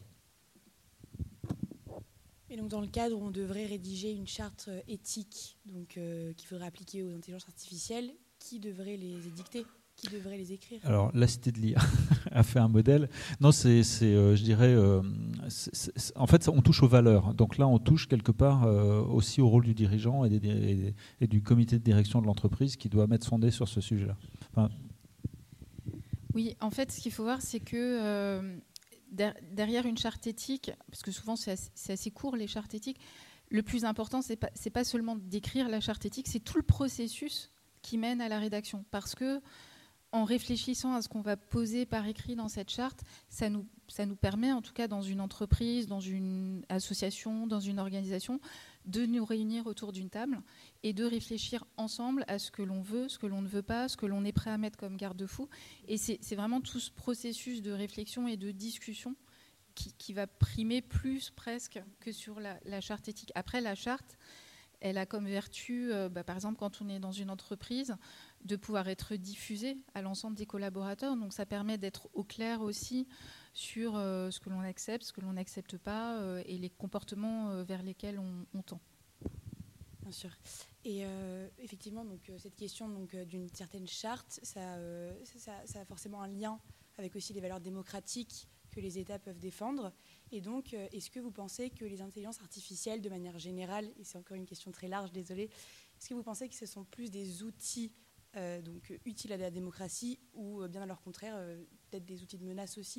Et donc dans le cadre où on devrait rédiger une charte éthique donc, euh, qu'il faudrait appliquer aux intelligences artificielles, qui devrait les édicter ? Qui devrait les écrire ? Alors, la Cité de l'I A a fait un modèle. Non, c'est, c'est euh, je dirais, euh, c'est, c'est, en fait, on touche aux valeurs. Donc là, on touche quelque part euh, aussi au rôle du dirigeant et, des, et, et du comité de direction de l'entreprise qui doit mettre son nez sur ce sujet-là. Enfin, oui, en fait, ce qu'il faut voir, c'est que euh, derrière une charte éthique, parce que souvent c'est assez, c'est assez court les chartes éthiques, le plus important, c'est pas, c'est pas seulement d'écrire la charte éthique, c'est tout le processus qui mène à la rédaction. Parce que en réfléchissant à ce qu'on va poser par écrit dans cette charte, ça nous, ça nous permet, en tout cas dans une entreprise, dans une association, dans une organisation, de nous réunir autour d'une table et de réfléchir ensemble à ce que l'on veut, ce que l'on ne veut pas, ce que l'on est prêt à mettre comme garde-fou. Et c'est, c'est vraiment tout ce processus de réflexion et de discussion qui, qui va primer plus presque que sur la, la charte éthique. Après, la charte, elle a comme vertu, euh, bah, par exemple, quand on est dans une entreprise, de pouvoir être diffusée à l'ensemble des collaborateurs. Donc ça permet d'être au clair aussi sur euh, ce que l'on accepte, ce que l'on n'accepte pas euh, et les comportements euh, vers lesquels on, on tend. Bien sûr. Et euh, effectivement, donc, euh, cette question donc, euh, d'une certaine charte, ça, euh, ça, ça a forcément un lien avec aussi les valeurs démocratiques que les États peuvent défendre. Et donc, euh, est-ce que vous pensez que les intelligences artificielles, de manière générale, et c'est encore une question très large, désolée, est-ce que vous pensez que ce sont plus des outils euh, donc, utiles à la démocratie ou euh, bien à leur contraire, euh, peut-être des outils de menace aussi ?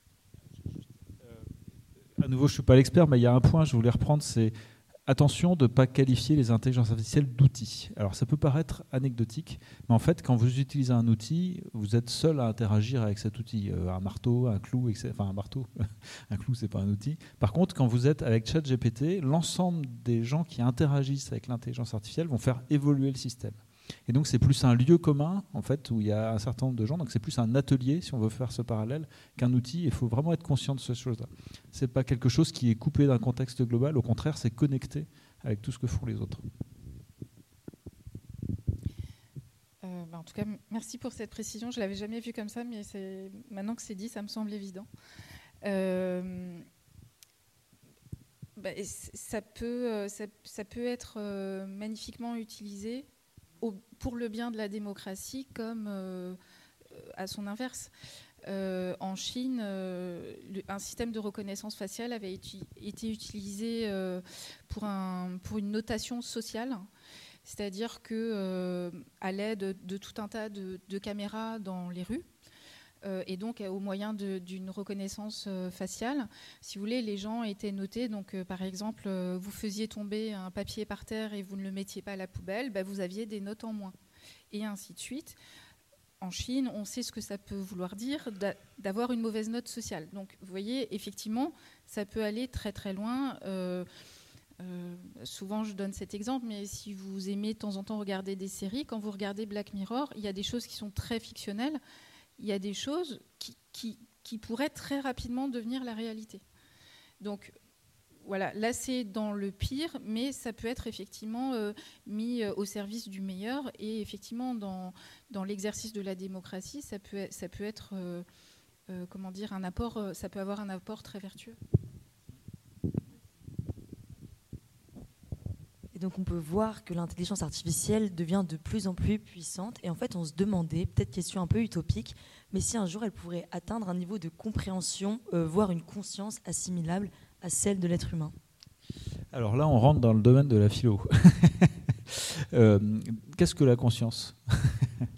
À nouveau, je ne suis pas l'expert, mais il y a un point que je voulais reprendre, c'est attention de ne pas qualifier les intelligences artificielles d'outils. Alors ça peut paraître anecdotique, mais en fait, quand vous utilisez un outil, vous êtes seul à interagir avec cet outil. Euh, un marteau, un clou, et cetera. Enfin un marteau, un clou, c'est pas un outil. Par contre, quand vous êtes avec ChatGPT, l'ensemble des gens qui interagissent avec l'intelligence artificielle vont faire évoluer le système. Et donc c'est plus un lieu commun en fait où il y a un certain nombre de gens, donc c'est plus un atelier si on veut faire ce parallèle qu'un outil. Il faut vraiment être conscient de ces choses-là. C'est pas quelque chose qui est coupé d'un contexte global, au contraire c'est connecté avec tout ce que font les autres. Euh, bah en tout cas merci pour cette précision, je l'avais jamais vu comme ça, mais c'est... maintenant que c'est dit ça me semble évident. Euh... Bah, ça, peut, ça, ça peut être euh, magnifiquement utilisé au, pour le bien de la démocratie comme euh, à son inverse. Euh, en Chine, euh, le, un système de reconnaissance faciale avait été, été utilisé euh, pour, un, pour une notation sociale, c'est-à-dire qu'à euh, l'aide de, de tout un tas de, de caméras dans les rues, Euh, et donc au moyen de, d'une reconnaissance euh, faciale, si vous voulez, les gens étaient notés. Donc euh, par exemple, euh, vous faisiez tomber un papier par terre et vous ne le mettiez pas à la poubelle, bah, vous aviez des notes en moins, et ainsi de suite. En Chine, on sait ce que ça peut vouloir dire d'a, d'avoir une mauvaise note sociale. Donc vous voyez, effectivement, ça peut aller très très loin. Euh, Euh, souvent je donne cet exemple, mais si vous aimez de temps en temps regarder des séries, quand vous regardez Black Mirror, il y a des choses qui sont très fictionnelles, il y a des choses qui, qui, qui pourraient très rapidement devenir la réalité. Donc voilà, là c'est dans le pire, mais ça peut être effectivement euh, mis euh, au service du meilleur, et effectivement dans, dans l'exercice de la démocratie, ça peut, ça peut être euh, euh, comment dire, un apport, euh, ça peut avoir un apport très vertueux. Donc on peut voir que l'intelligence artificielle devient de plus en plus puissante. Et en fait, on se demandait, peut-être question un peu utopique, mais si un jour elle pourrait atteindre un niveau de compréhension, euh, voire une conscience assimilable à celle de l'être humain. Alors là, on rentre dans le domaine de la philo. euh, qu'est-ce que la conscience ?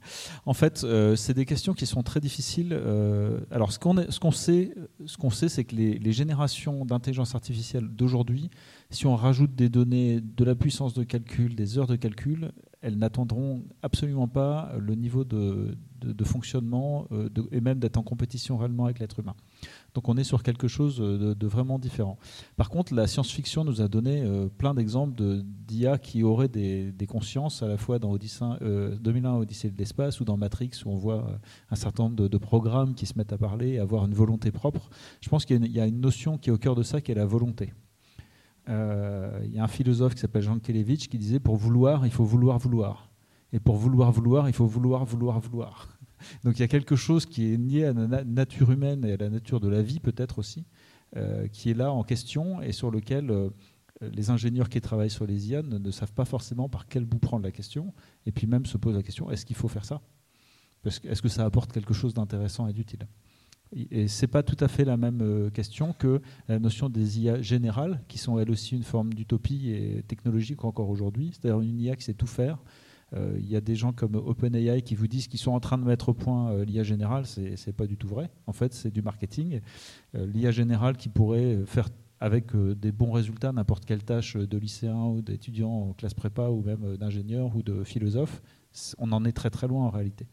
En fait, euh, c'est des questions qui sont très difficiles. Euh, alors, ce qu'on, est, ce qu'on sait, ce qu'on sait, c'est que les, les générations d'intelligence artificielle d'aujourd'hui, si on rajoute des données, de la puissance de calcul, des heures de calcul, elles n'atteindront absolument pas le niveau de, de, de fonctionnement euh, de, et même d'être en compétition réellement avec l'être humain. Donc on est sur quelque chose de, de vraiment différent. Par contre, la science-fiction nous a donné euh, plein d'exemples de, d'I A qui auraient des, des consciences, à la fois dans Odyssée, euh, deux mille un, Odyssée de l'espace, ou dans Matrix, où on voit euh, un certain nombre de, de programmes qui se mettent à parler et avoir une volonté propre. Je pense qu'il y a une, il y a une notion qui est au cœur de ça, qui est la volonté. Euh, il y a un philosophe qui s'appelle Jean Kelevitch qui disait « pour vouloir, il faut vouloir vouloir ». Et pour vouloir vouloir, il faut vouloir vouloir vouloir. Donc il y a quelque chose qui est lié à la nature humaine et à la nature de la vie peut-être aussi, euh, qui est là en question et sur lequel euh, les ingénieurs qui travaillent sur les I A ne, ne savent pas forcément par quel bout prendre la question, et puis même se posent la question, est-ce qu'il faut faire ça ? Parce que, est-ce que ça apporte quelque chose d'intéressant et d'utile ? Et ce n'est pas tout à fait la même question que la notion des I A générales, qui sont elles aussi une forme d'utopie et technologique encore aujourd'hui, c'est-à-dire une I A qui sait tout faire. Euh, il y a des gens comme OpenAI qui vous disent qu'ils sont en train de mettre au point euh, l'I A générale, ce n'est pas du tout vrai. En fait, c'est du marketing. Euh, L'I A générale qui pourrait faire avec euh, des bons résultats n'importe quelle tâche de lycéen ou d'étudiant en classe prépa ou même d'ingénieur ou de philosophe, on en est très très loin en réalité.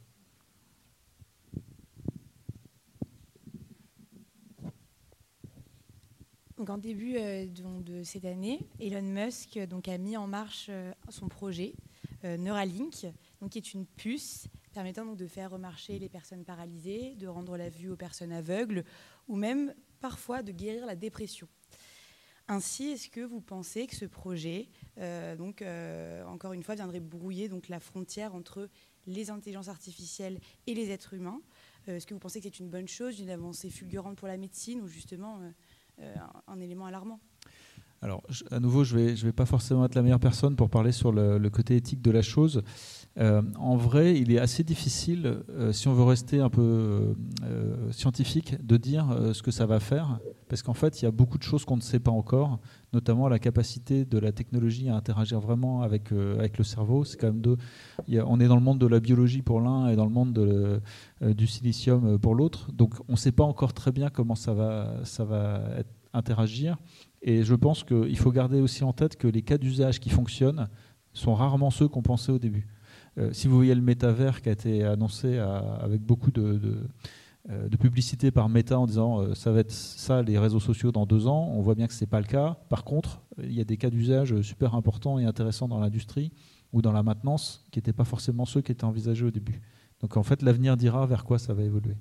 Donc en début euh, donc de cette année, Elon Musk donc, a mis en marche euh, son projet euh, Neuralink, donc, qui est une puce permettant donc, de faire remarcher les personnes paralysées, de rendre la vue aux personnes aveugles ou même parfois de guérir la dépression. Ainsi, est-ce que vous pensez que ce projet, euh, donc, euh, encore une fois, viendrait brouiller donc, la frontière entre les intelligences artificielles et les êtres humains ? euh, Est-ce que vous pensez que c'est une bonne chose, une avancée fulgurante pour la médecine ou justement... Euh, Euh, un, un élément alarmant. Alors, je, à nouveau, je ne vais, je vais pas forcément être la meilleure personne pour parler sur le, le côté éthique de la chose. Euh, en vrai, il est assez difficile, euh, si on veut rester un peu euh, scientifique, de dire euh, ce que ça va faire, parce qu'en fait, il y a beaucoup de choses qu'on ne sait pas encore, notamment la capacité de la technologie à interagir vraiment avec, euh, avec le cerveau. C'est quand même deux, il y a, on est dans le monde de la biologie pour l'un et dans le monde de, euh, du silicium pour l'autre, donc on ne sait pas encore très bien comment ça va, ça va être, interagir. Et je pense qu'il faut garder aussi en tête que les cas d'usage qui fonctionnent sont rarement ceux qu'on pensait au début. Euh, si vous voyez le métavers qui a été annoncé à, avec beaucoup de, de, euh, de publicité par Meta en disant euh, ça va être ça les réseaux sociaux dans deux ans, on voit bien que ce n'est pas le cas. Par contre, il y a des cas d'usage super importants et intéressants dans l'industrie ou dans la maintenance qui n'étaient pas forcément ceux qui étaient envisagés au début. Donc en fait, l'avenir dira vers quoi ça va évoluer.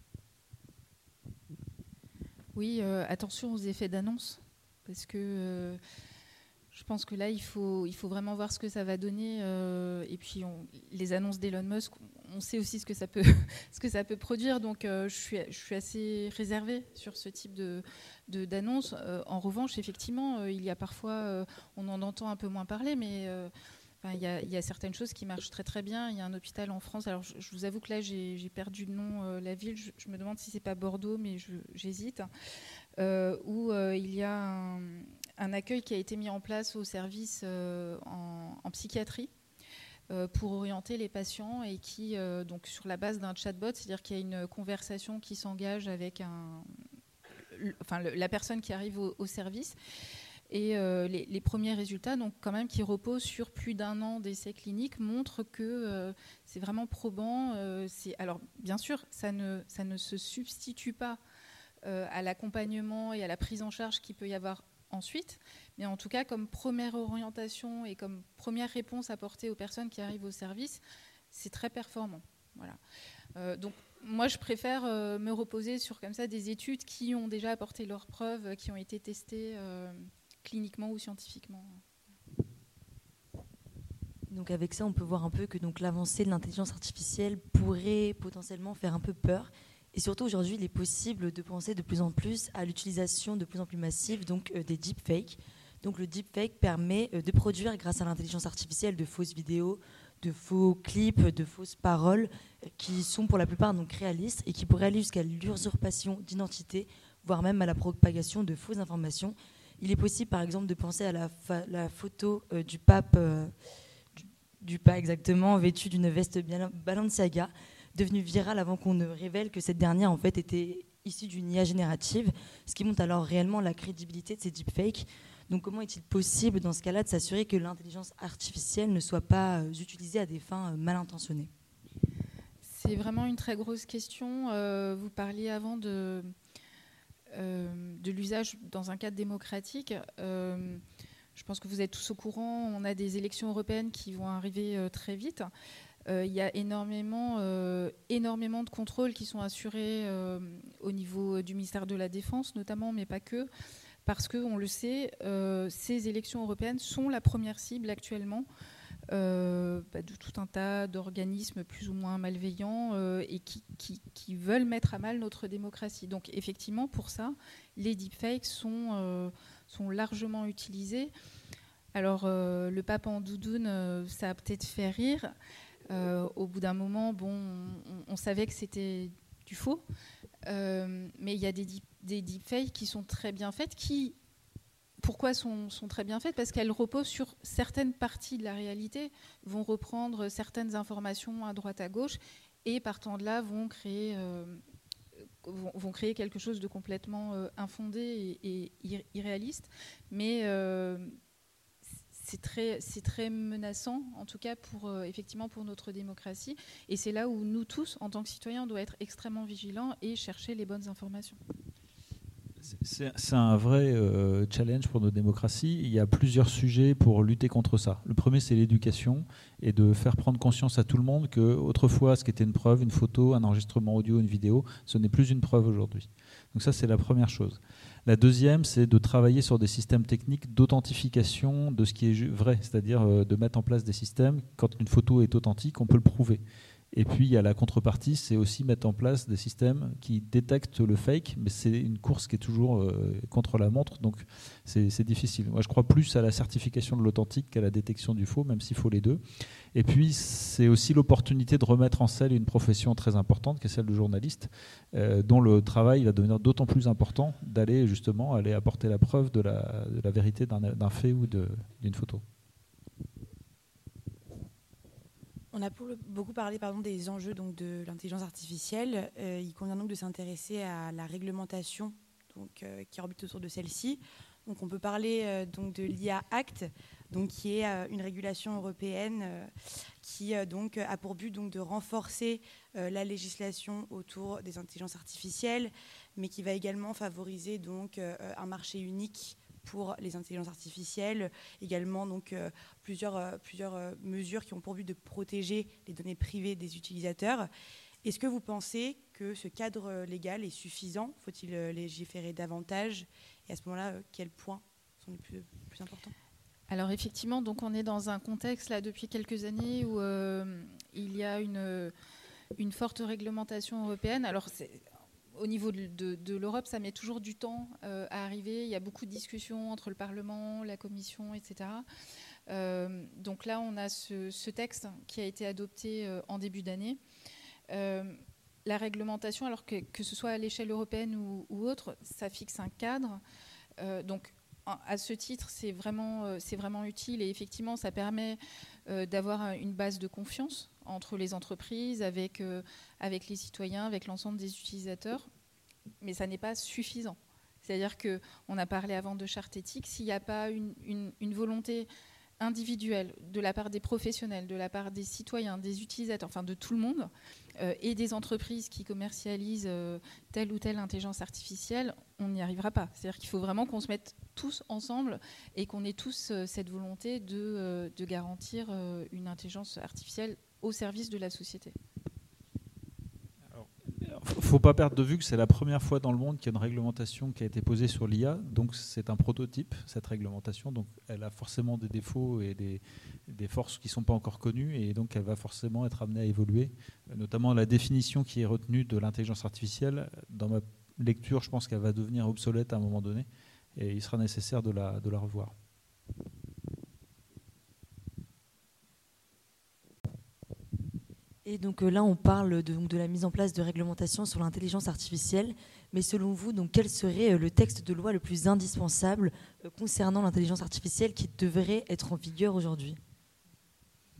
Oui, euh, attention aux effets d'annonce, parce que euh, je pense que là, il faut, il faut vraiment voir ce que ça va donner. Euh, et puis, on, les annonces d'Elon Musk, on sait aussi ce que ça peut, ce que ça peut produire. Donc, euh, je, suis, je suis assez réservée sur ce type de, de, d'annonce. Euh, en revanche, effectivement, euh, il y a parfois, euh, on en entend un peu moins parler, mais... Euh, Enfin, il, y a, il y a certaines choses qui marchent très très bien. Il y a un hôpital en France. Alors, je, je vous avoue que là, j'ai, j'ai perdu le nom, euh, la ville. Je, je me demande si c'est pas Bordeaux, mais je, j'hésite. Euh, où euh, il y a un, un accueil qui a été mis en place au service euh, en, en psychiatrie euh, pour orienter les patients et qui, euh, donc, sur la base d'un chatbot, c'est-à-dire qu'il y a une conversation qui s'engage avec un, le, enfin, le, la personne qui arrive au, au service. Et euh, les, les premiers résultats, donc quand même, qui reposent sur plus d'un an d'essais cliniques, montrent que euh, c'est vraiment probant. Euh, c'est, alors, bien sûr, ça ne, ça ne se substitue pas euh, à l'accompagnement et à la prise en charge qu'il peut y avoir ensuite, mais en tout cas, comme première orientation et comme première réponse apportée aux personnes qui arrivent au service, c'est très performant. Voilà. Euh, donc, moi, je préfère euh, me reposer sur comme ça des études qui ont déjà apporté leurs preuves, qui ont été testées euh, cliniquement ou scientifiquement. Donc avec ça, on peut voir un peu que donc, l'avancée de l'intelligence artificielle pourrait potentiellement faire un peu peur. Et surtout, aujourd'hui, il est possible de penser de plus en plus à l'utilisation de plus en plus massive donc, euh, des deepfakes. Donc le deepfake permet euh, de produire, grâce à l'intelligence artificielle, de fausses vidéos, de faux clips, de fausses paroles, euh, qui sont pour la plupart donc, réalistes et qui pourraient aller jusqu'à l'usurpation d'identité, voire même à la propagation de fausses informations. Il est possible, par exemple, de penser à la, fa- la photo euh, du pape, euh, du, du pas exactement, vêtue d'une veste Balenciaga, devenue virale avant qu'on ne révèle que cette dernière en fait était issue d'une I A générative, ce qui montre alors réellement la crédibilité de ces deepfakes. Donc comment est-il possible dans ce cas-là de s'assurer que l'intelligence artificielle ne soit pas euh, utilisée à des fins euh, mal intentionnées? C'est vraiment une très grosse question. Euh, vous parliez avant de, euh, de l'usage dans un cadre démocratique. Euh, je pense que vous êtes tous au courant, on a des élections européennes qui vont arriver euh, très vite. Euh, il y a énormément, euh, énormément de contrôles qui sont assurés euh, au niveau du ministère de la Défense notamment, mais pas que. Parce qu'on le sait, euh, ces élections européennes sont la première cible actuellement euh, bah, de tout un tas d'organismes plus ou moins malveillants euh, et qui, qui, qui veulent mettre à mal notre démocratie. Donc effectivement, pour ça, les deepfakes sont, euh, sont largement utilisés. Alors euh, le pape en doudoune, euh, ça a peut-être fait rire. Euh, au bout d'un moment, bon, on, on savait que c'était du faux. Euh, mais il y a des, des deepfakes qui sont très bien faites. Qui, pourquoi sont, sont très bien faites? Parce qu'elles reposent sur certaines parties de la réalité, vont reprendre certaines informations à droite à gauche et partant de là vont créer, euh, vont, vont créer quelque chose de complètement euh, infondé et, et irréaliste. Mais euh, c'est très, c'est très menaçant, en tout cas pour, euh, effectivement pour notre démocratie. Et c'est là où nous tous, en tant que citoyens, on doit être extrêmement vigilants et chercher les bonnes informations. C'est, c'est un vrai euh, challenge pour nos démocraties. Il y a plusieurs sujets pour lutter contre ça. Le premier, c'est l'éducation et de faire prendre conscience à tout le monde que autrefois, ce qui était une preuve, une photo, un enregistrement audio, une vidéo, ce n'est plus une preuve aujourd'hui. Donc ça, c'est la première chose. La deuxième, c'est de travailler sur des systèmes techniques d'authentification de ce qui est vrai, c'est-à-dire euh, de mettre en place des systèmes, quand une photo est authentique, on peut le prouver. Et puis, il y a la contrepartie, c'est aussi mettre en place des systèmes qui détectent le fake, mais c'est une course qui est toujours euh, contre la montre, donc c'est, c'est difficile. Moi, je crois plus à la certification de l'authentique qu'à la détection du faux, même s'il faut les deux. Et puis, c'est aussi l'opportunité de remettre en scène une profession très importante, qui est celle de journaliste, euh, dont le travail va devenir d'autant plus important d'aller justement aller apporter la preuve de la, de la vérité d'un, d'un fait ou de, d'une photo. On a beaucoup parlé pardon, des enjeux donc, de l'intelligence artificielle. Euh, il convient donc de s'intéresser à la réglementation donc, euh, qui orbite autour de celle-ci. Donc, on peut parler euh, donc, de l'I A Act, donc, qui est euh, une régulation européenne euh, qui euh, donc, a pour but donc, de renforcer euh, la législation autour des intelligences artificielles, mais qui va également favoriser donc, euh, un marché unique pour les intelligences artificielles, également donc, euh, plusieurs, euh, plusieurs euh, mesures qui ont pour but de protéger les données privées des utilisateurs. Est-ce que vous pensez que ce cadre légal est suffisant? Faut-il euh, légiférer davantage? Et à ce moment-là, euh, quels points sont les plus, plus importants? Alors effectivement, donc on est dans un contexte là depuis quelques années où euh, il y a une, une forte réglementation européenne. Alors c'est au niveau de, de, de l'Europe, ça met toujours du temps euh, à arriver. Il y a beaucoup de discussions entre le Parlement, la Commission, et cetera. Euh, donc là, on a ce, ce texte qui a été adopté euh, en début d'année. Euh, la réglementation, alors que, que ce soit à l'échelle européenne ou, ou autre, ça fixe un cadre. Euh, donc à ce titre, c'est vraiment, euh, c'est vraiment utile et effectivement, ça permet euh, d'avoir une base de confiance entre les entreprises, avec, euh, avec les citoyens, avec l'ensemble des utilisateurs, mais ça n'est pas suffisant. C'est-à-dire qu'on a parlé avant de charte éthique, s'il n'y a pas une, une, une volonté individuelle de la part des professionnels, de la part des citoyens, des utilisateurs, enfin de tout le monde, euh, et des entreprises qui commercialisent euh, telle ou telle intelligence artificielle, on n'y arrivera pas. C'est-à-dire qu'il faut vraiment qu'on se mette tous ensemble et qu'on ait tous euh, cette volonté de, euh, de garantir euh, une intelligence artificielle au service de la société. Il ne faut pas perdre de vue que c'est la première fois dans le monde qu'il y a une réglementation qui a été posée sur l'I A. Donc c'est un prototype, cette réglementation. Donc elle a forcément des défauts et des, des forces qui ne sont pas encore connues. Et donc elle va forcément être amenée à évoluer. Notamment la définition qui est retenue de l'intelligence artificielle. Dans ma lecture, je pense qu'elle va devenir obsolète à un moment donné. Et il sera nécessaire de la, de la revoir. Et donc euh, là, on parle de, donc, de la mise en place de réglementations sur l'intelligence artificielle. Mais selon vous, donc, quel serait euh, le texte de loi le plus indispensable euh, concernant l'intelligence artificielle qui devrait être en vigueur aujourd'hui ?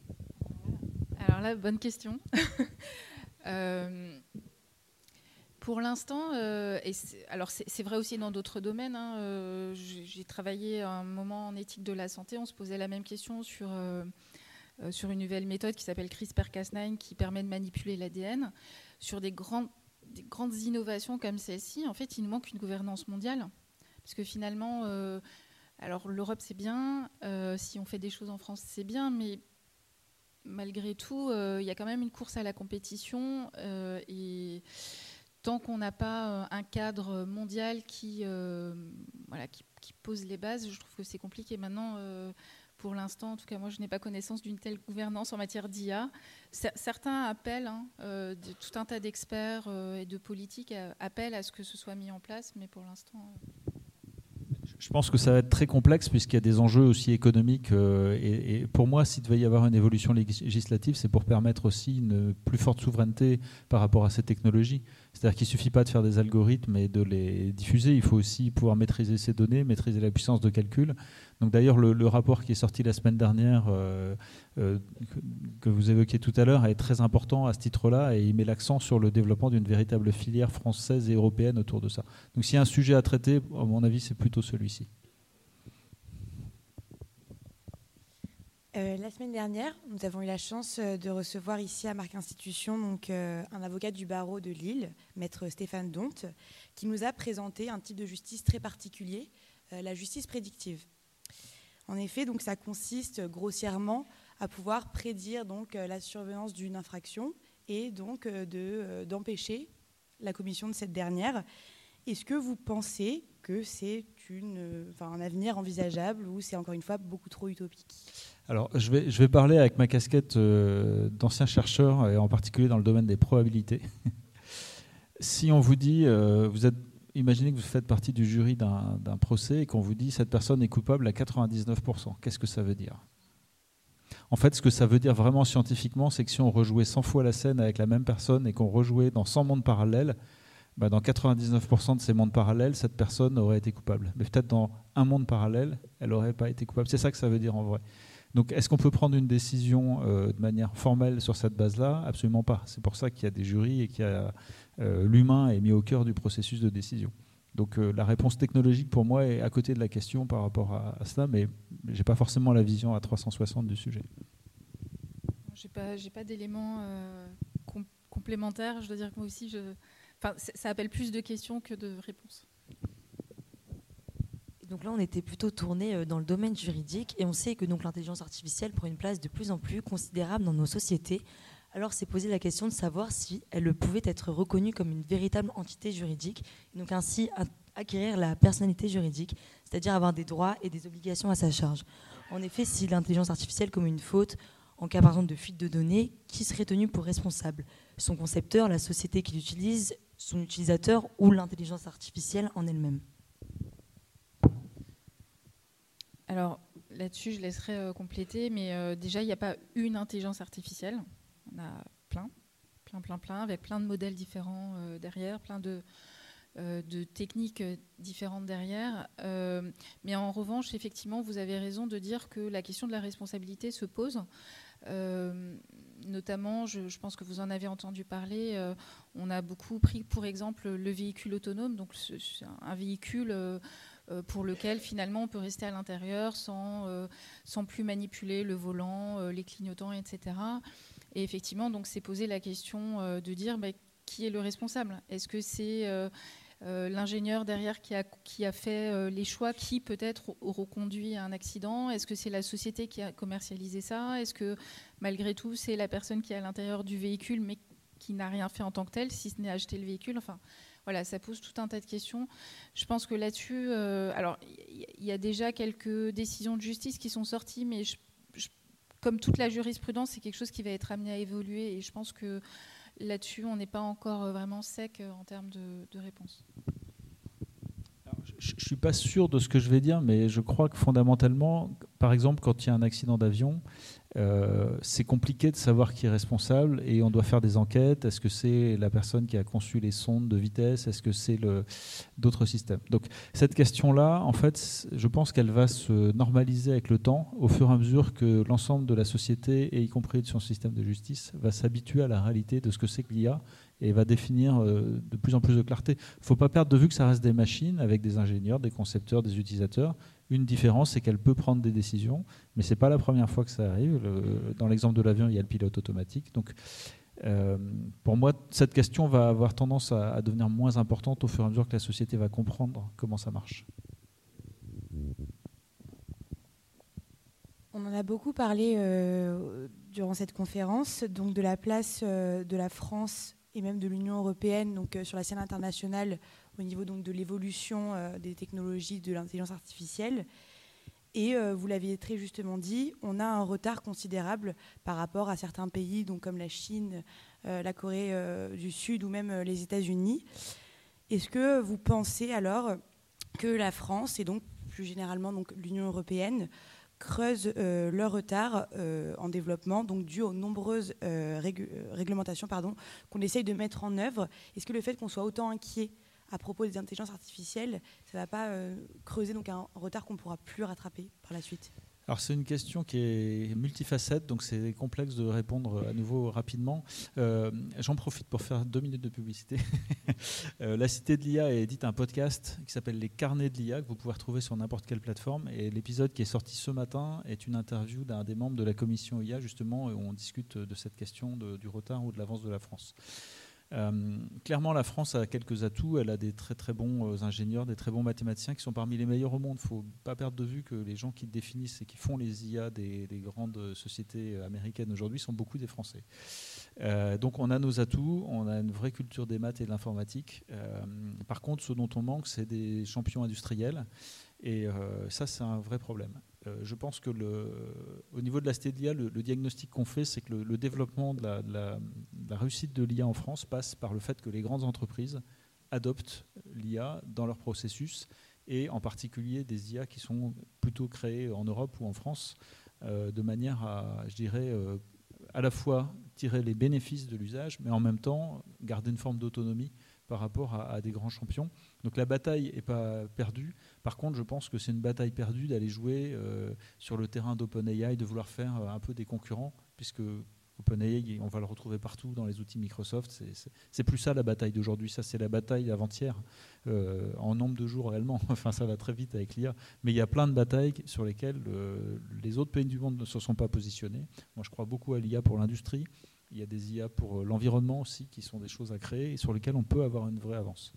alors là, bonne question. euh, Pour l'instant, euh, et c'est, alors c'est, c'est vrai aussi dans d'autres domaines, hein, euh, j'ai, j'ai travaillé un moment en éthique de la santé, on se posait la même question sur, euh, euh, sur une nouvelle méthode qui s'appelle CRISPR Cas neuf qui permet de manipuler l'A D N. Sur des, grands, des grandes innovations comme celle-ci, en fait, il nous manque une gouvernance mondiale. Parce que finalement, euh, alors l'Europe c'est bien, euh, si on fait des choses en France c'est bien, mais malgré tout, euh, il y a quand même une course à la compétition euh, et tant qu'on n'a pas un cadre mondial qui, euh, voilà, qui, qui pose les bases, je trouve que c'est compliqué. Maintenant, euh, pour l'instant, en tout cas, moi, je n'ai pas connaissance d'une telle gouvernance en matière d'I A. C- certains appellent, hein, euh, de, tout un tas d'experts euh, et de politiques euh, appellent à ce que ce soit mis en place, mais pour l'instant... Euh... Je pense que ça va être très complexe puisqu'il y a des enjeux aussi économiques. Euh, et, et pour moi, s'il devait y avoir une évolution législative, c'est pour permettre aussi une plus forte souveraineté par rapport à ces technologies. C'est-à-dire qu'il ne suffit pas de faire des algorithmes et de les diffuser. Il faut aussi pouvoir maîtriser ces données, maîtriser la puissance de calcul. Donc d'ailleurs, le, le rapport qui est sorti la semaine dernière, euh, euh, que vous évoquiez tout à l'heure, est très important à ce titre-là et il met l'accent sur le développement d'une véritable filière française et européenne autour de ça. Donc s'il y a un sujet à traiter, à mon avis, c'est plutôt celui-ci. Euh, la semaine dernière, nous avons eu la chance de recevoir ici à Marc Institution donc, euh, un avocat du barreau de Lille, maître Stéphane Donte, qui nous a présenté un type de justice très particulier, euh, la justice prédictive. En effet, donc, ça consiste grossièrement à pouvoir prédire donc, la survenance d'une infraction et donc de, euh, d'empêcher la commission de cette dernière. Est-ce que vous pensez que c'est une, enfin, un avenir envisageable ou c'est encore une fois beaucoup trop utopique ? Alors, je vais, je vais parler avec ma casquette euh, d'ancien chercheur, et en particulier dans le domaine des probabilités. Si on vous dit, euh, vous êtes, imaginez que vous faites partie du jury d'un, d'un procès et qu'on vous dit cette personne est coupable à quatre-vingt-dix-neuf pour cent, qu'est-ce que ça veut dire ? En fait, ce que ça veut dire vraiment scientifiquement, c'est que si on rejouait cent fois la scène avec la même personne et qu'on rejouait dans cent mondes parallèles, bah dans quatre-vingt-dix-neuf pour cent de ces mondes parallèles, cette personne aurait été coupable. Mais peut-être dans un monde parallèle, elle n'aurait pas été coupable. C'est ça que ça veut dire en vrai. Donc, est-ce qu'on peut prendre une décision euh, de manière formelle sur cette base-là ? Absolument pas. C'est pour ça qu'il y a des jurys et qu'il y a euh, l'humain est mis au cœur du processus de décision. Donc, euh, la réponse technologique pour moi est à côté de la question par rapport à, à cela, mais j'ai pas forcément la vision à trois cent soixante du sujet. J'ai pas, j'ai pas d'éléments euh, com- complémentaires. Je dois dire que moi aussi, je, enfin, ça appelle plus de questions que de réponses. Donc là, on était plutôt tourné dans le domaine juridique et on sait que donc l'intelligence artificielle prend une place de plus en plus considérable dans nos sociétés. Alors, c'est posé la question de savoir si elle pouvait être reconnue comme une véritable entité juridique, et donc ainsi acquérir la personnalité juridique, c'est-à-dire avoir des droits et des obligations à sa charge. En effet, si l'intelligence artificielle commet une faute, en cas par exemple de fuite de données, qui serait tenu pour responsable ? Son concepteur, la société qui l'utilise, son utilisateur ou l'intelligence artificielle en elle-même ? Alors là-dessus, je laisserai euh, compléter, mais euh, déjà, il n'y a pas une intelligence artificielle. On a plein, plein, plein, plein, avec plein de modèles différents euh, derrière, plein de, euh, de techniques différentes derrière. Euh, mais en revanche, effectivement, vous avez raison de dire que la question de la responsabilité se pose. Euh, notamment, je, je pense que vous en avez entendu parler, euh, on a beaucoup pris pour exemple le véhicule autonome, donc c'est un véhicule euh, pour lequel finalement on peut rester à l'intérieur sans, euh, sans plus manipuler le volant, euh, les clignotants, et cetera. Et effectivement, donc c'est posé la question euh, de dire bah, qui est le responsable ? Est-ce que c'est euh, euh, l'ingénieur derrière qui a, qui a fait euh, les choix qui peut-être auront conduit à un accident ? Est-ce que c'est la société qui a commercialisé ça ? Est-ce que malgré tout c'est la personne qui est à l'intérieur du véhicule mais qui n'a rien fait en tant que telle, si ce n'est acheter le véhicule ? Enfin, voilà, ça pose tout un tas de questions. Je pense que là-dessus, euh, alors il y a déjà quelques décisions de justice qui sont sorties, mais je, je, comme toute la jurisprudence, c'est quelque chose qui va être amené à évoluer, et je pense que là-dessus, on n'est pas encore vraiment sec en termes de, de réponse. Alors, je ne suis pas sûr de ce que je vais dire, mais je crois que fondamentalement, par exemple, quand il y a un accident d'avion, Euh, c'est compliqué de savoir qui est responsable et on doit faire des enquêtes. Est-ce que c'est la personne qui a conçu les sondes de vitesse? Est-ce que c'est le, d'autres systèmes? Donc cette question-là, en fait, je pense qu'elle va se normaliser avec le temps au fur et à mesure que l'ensemble de la société, et y compris de son système de justice, va s'habituer à la réalité de ce que c'est que l'I A et va définir euh, de plus en plus de clarté. Il ne faut pas perdre de vue que ça reste des machines avec des ingénieurs, des concepteurs, des utilisateurs. Une différence, c'est qu'elle peut prendre des décisions, mais ce n'est pas la première fois que ça arrive. Le, dans l'exemple de l'avion, il y a le pilote automatique. Donc, euh, pour moi, cette question va avoir tendance à, à devenir moins importante au fur et à mesure que la société va comprendre comment ça marche. On en a beaucoup parlé euh, durant cette conférence, donc de la place euh, de la France et même de l'Union européenne donc, euh, sur la scène internationale au niveau donc, de l'évolution euh, des technologies de l'intelligence artificielle. Et euh, vous l'aviez très justement dit, on a un retard considérable par rapport à certains pays donc, comme la Chine, euh, la Corée euh, du Sud ou même euh, les États-Unis. Est-ce que vous pensez alors que la France et donc plus généralement donc, l'Union européenne creusent euh, leur retard euh, en développement, donc dû aux nombreuses euh, rég- réglementations pardon, qu'on essaye de mettre en œuvre? Est-ce que le fait qu'on soit autant inquiet à propos des intelligences artificielles, ça ne va pas euh, creuser donc, un retard qu'on ne pourra plus rattraper par la suite? Alors c'est une question qui est multifacette, donc c'est complexe de répondre à nouveau rapidement. Euh, j'en profite pour faire deux minutes de publicité. euh, la Cité de l'I A édite un podcast qui s'appelle Les Carnets de l'I A, que vous pouvez retrouver sur n'importe quelle plateforme. Et l'épisode qui est sorti ce matin est une interview d'un des membres de la commission I A, justement, où on discute de cette question de, du retard ou de l'avance de la France. Euh, clairement, la France a quelques atouts. Elle a des très très bons euh, ingénieurs, des très bons mathématiciens qui sont parmi les meilleurs au monde. Il ne faut pas perdre de vue que les gens qui définissent et qui font les I A des, des grandes sociétés américaines aujourd'hui sont beaucoup des Français. Euh, donc on a nos atouts, on a une vraie culture des maths et de l'informatique. Euh, par contre, ce dont on manque, c'est des champions industriels. Et euh, ça, c'est un vrai problème. Euh, je pense que le, au niveau de la Cité de l'I A, le, le diagnostic qu'on fait, c'est que le, le développement de la, de, la, de la réussite de l'I A en France passe par le fait que les grandes entreprises adoptent l'I A dans leur processus, et en particulier des I A qui sont plutôt créées en Europe ou en France, euh, de manière à, je dirais, euh, à la fois tirer les bénéfices de l'usage, mais en même temps garder une forme d'autonomie par rapport à, à des grands champions. Donc la bataille n'est pas perdue. Par contre, je pense que c'est une bataille perdue d'aller jouer euh, sur le terrain d'OpenAI, de vouloir faire euh, un peu des concurrents, puisque OpenAI, on va le retrouver partout dans les outils Microsoft. C'est, c'est, c'est plus ça la bataille d'aujourd'hui. Ça, c'est la bataille d'avant-hier, euh, en nombre de jours réellement. Enfin, ça va très vite avec l'I A. Mais il y a plein de batailles sur lesquelles euh, les autres pays du monde ne se sont pas positionnés. Moi, je crois beaucoup à l'I A pour l'industrie. Il y a des I A pour l'environnement aussi, qui sont des choses à créer et sur lesquelles on peut avoir une vraie avance.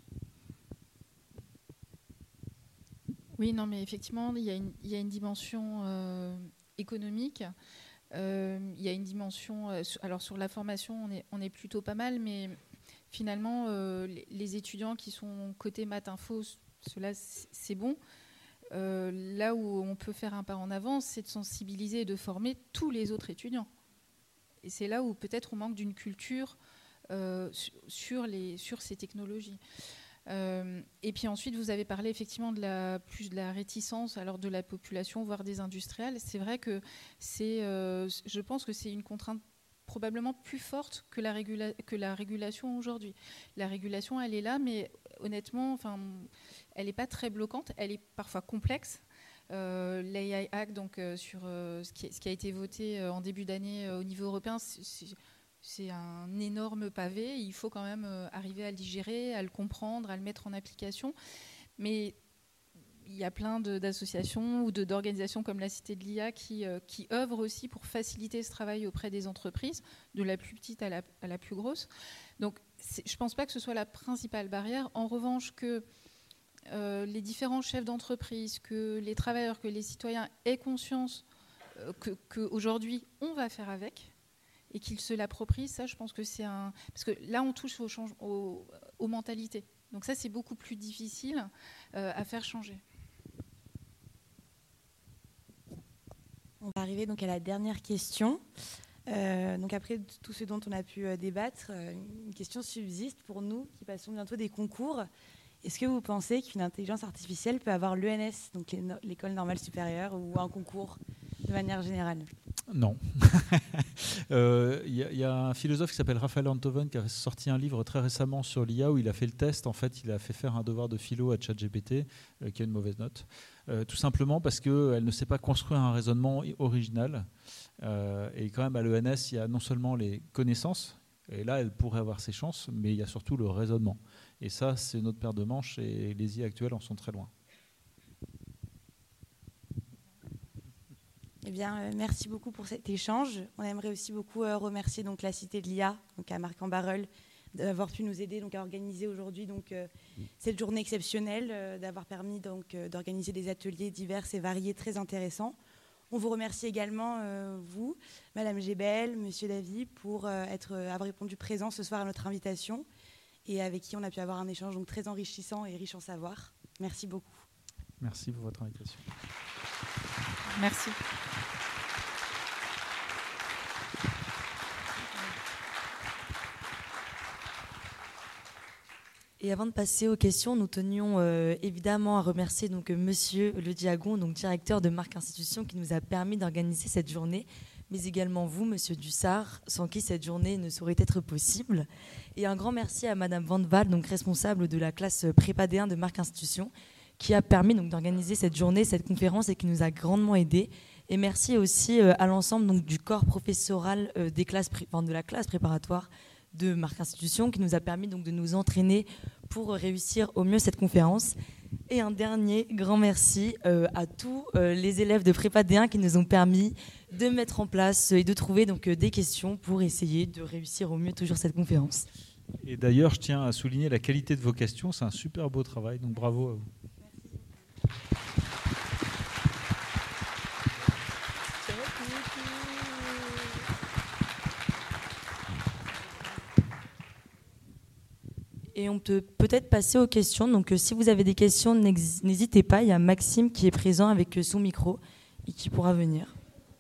Oui, non, mais effectivement, il y a une, il y a une dimension euh, économique. Euh, il y a une dimension... Euh, alors, sur la formation, on est, on est plutôt pas mal, mais finalement, euh, les, les étudiants qui sont côté maths info, cela, c'est bon. Euh, là où on peut faire un pas en avant, c'est de sensibiliser et de former tous les autres étudiants. Et c'est là où peut-être on manque d'une culture euh, sur, les, sur ces technologies. Euh, et puis ensuite, vous avez parlé effectivement de la, plus de la réticence alors de la population, voire des industriels. C'est vrai que c'est, euh, je pense que c'est une contrainte probablement plus forte que la, régula- que la régulation aujourd'hui. La régulation, elle est là, mais honnêtement, enfin, elle n'est pas très bloquante. Elle est parfois complexe. Euh, l'A I Act, donc, euh, sur euh, ce, qui, ce qui a été voté euh, en début d'année euh, au niveau européen, c'est, c'est, c'est un énorme pavé. Il faut quand même euh, arriver à le digérer, à le comprendre, à le mettre en application. Mais il y a plein de, d'associations ou de, d'organisations comme la Cité de l'I A qui, euh, qui œuvrent aussi pour faciliter ce travail auprès des entreprises, de la plus petite à la, à la plus grosse. Donc, je ne pense pas que ce soit la principale barrière. En revanche, que Euh, les différents chefs d'entreprise, que les travailleurs, que les citoyens aient conscience euh, que, qu'aujourd'hui on va faire avec et qu'ils se l'approprient, ça je pense que c'est un... Parce que là on touche au change... aux... aux mentalités. Donc ça c'est beaucoup plus difficile euh, à faire changer. On va arriver donc à la dernière question. Euh, donc après tout ce dont on a pu euh, débattre, euh, une question subsiste pour nous qui passons bientôt des concours. Est-ce que vous pensez qu'une intelligence artificielle peut avoir l'E N S, donc l'école normale supérieure, ou un concours de manière générale? Non. Il euh, y, y a un philosophe qui s'appelle Raphaël Enthoven qui a sorti un livre très récemment sur l'I A où il a fait le test. En fait, il a fait faire un devoir de philo à ChatGPT euh, qui a une mauvaise note. Euh, tout simplement parce qu'elle ne sait pas construire un raisonnement original. Euh, et quand même, à l'E N S, il y a non seulement les connaissances, et là, elle pourrait avoir ses chances, mais il y a surtout le raisonnement. Et ça, c'est notre paire de manches et les I A actuelles en sont très loin. Eh bien, euh, merci beaucoup pour cet échange. On aimerait aussi beaucoup euh, remercier donc, la Cité de l'I A, donc à Marc en Barœul, d'avoir pu nous aider donc, à organiser aujourd'hui donc, euh, cette journée exceptionnelle, euh, d'avoir permis donc, euh, d'organiser des ateliers divers et variés très intéressants. On vous remercie également, euh, vous, Madame Gébel, Monsieur Davy, pour euh, être, euh, avoir répondu présent ce soir à notre invitation et avec qui on a pu avoir un échange donc, très enrichissant et riche en savoir. Merci beaucoup. Merci pour votre invitation. Merci. Et avant de passer aux questions, nous tenions euh, évidemment à remercier donc, Monsieur Le Diagon, donc directeur de Marc Institution, qui nous a permis d'organiser cette journée, mais également vous, Monsieur Dussart, sans qui cette journée ne saurait être possible. Et un grand merci à Madame Van Val, donc responsable de la classe prépa D un de Marc Institution, qui a permis donc, d'organiser cette journée, cette conférence, et qui nous a grandement aidés. Et merci aussi euh, à l'ensemble donc, du corps professoral euh, des classes pré- enfin, de la classe préparatoire de Marc Institution, qui nous a permis donc, de nous entraîner pour réussir au mieux cette conférence. Et un dernier grand merci euh, à tous euh, les élèves de prépa D un qui nous ont permis de mettre en place et de trouver donc, euh, des questions pour essayer de réussir au mieux toujours cette conférence. Et d'ailleurs, je tiens à souligner la qualité de vos questions. C'est un super beau travail, donc bravo à vous. Et on peut peut-être passer aux questions. Donc, euh, si vous avez des questions, n'hésitez pas. Il y a Maxime qui est présent avec son micro et qui pourra venir.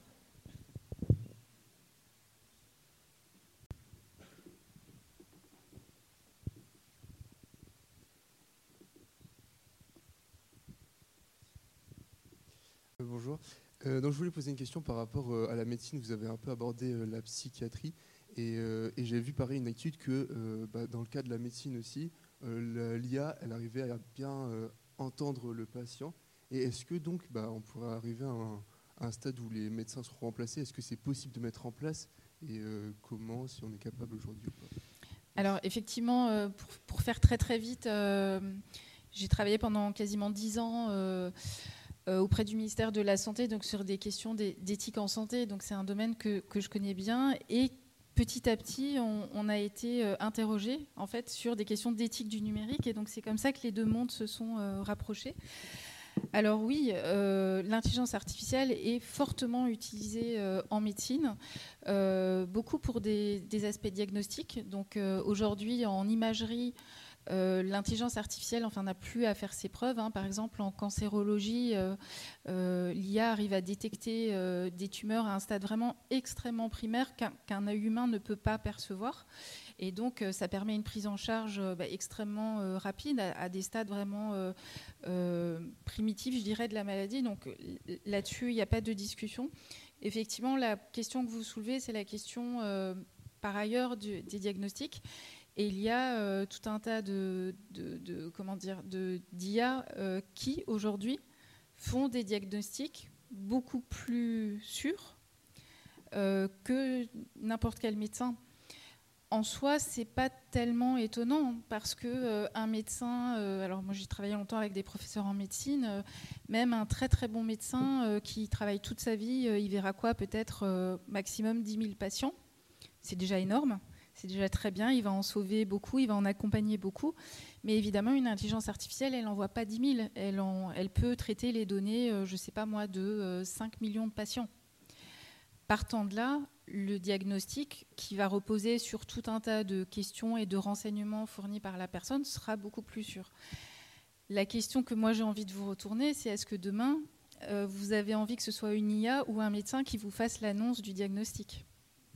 Euh, bonjour. Euh, donc, je voulais poser une question par rapport euh, à la médecine. Vous avez un peu abordé euh, la psychiatrie. Et, euh, et j'ai vu pareil une étude que euh, bah, dans le cas de la médecine aussi, euh, l'I A, elle arrivait à bien euh, entendre le patient. Et est-ce que donc bah, on pourrait arriver à un, à un stade où les médecins seront remplacés? Est-ce que c'est possible de mettre en place? Et euh, comment, si on est capable aujourd'hui ou pas? Alors effectivement, euh, pour, pour faire très très vite, euh, j'ai travaillé pendant quasiment dix ans euh, euh, auprès du ministère de la Santé, donc sur des questions d'éthique en santé. Donc c'est un domaine que, que je connais bien. Et petit à petit, on, on a été euh, interrogé en fait sur des questions d'éthique du numérique, et donc c'est comme ça que les deux mondes se sont euh, rapprochés. Alors oui, euh, l'intelligence artificielle est fortement utilisée euh, en médecine, euh, beaucoup pour des, des aspects diagnostiques. Donc euh, aujourd'hui, en imagerie, Euh, l'intelligence artificielle enfin, n'a plus à faire ses preuves. Hein. Par exemple, en cancérologie, euh, euh, l'I A arrive à détecter euh, des tumeurs à un stade vraiment extrêmement primaire qu'un, qu'un œil humain ne peut pas percevoir. Et donc, euh, ça permet une prise en charge euh, bah, extrêmement euh, rapide à, à des stades vraiment euh, euh, primitifs, je dirais, de la maladie. Donc là-dessus, il n'y a pas de discussion. Effectivement, la question que vous soulevez, c'est la question, euh, par ailleurs, du, des diagnostics. Et il y a euh, tout un tas de, de, de comment dire, de, d'I A euh, qui, aujourd'hui, font des diagnostics beaucoup plus sûrs euh, que n'importe quel médecin. En soi, c'est pas tellement étonnant parce que euh, un médecin, euh, alors moi j'ai travaillé longtemps avec des professeurs en médecine, euh, même un très très bon médecin euh, qui travaille toute sa vie, euh, il verra quoi, peut-être euh, maximum dix mille patients. C'est déjà énorme. C'est déjà très bien, il va en sauver beaucoup, il va en accompagner beaucoup. Mais évidemment, une intelligence artificielle, elle n'en voit pas dix mille. Elle, en, elle peut traiter les données, euh, je ne sais pas moi, de euh, cinq millions de patients. Partant de là, le diagnostic, qui va reposer sur tout un tas de questions et de renseignements fournis par la personne, sera beaucoup plus sûr. La question que moi j'ai envie de vous retourner, c'est est-ce que demain, euh, vous avez envie que ce soit une I A ou un médecin qui vous fasse l'annonce du diagnostic?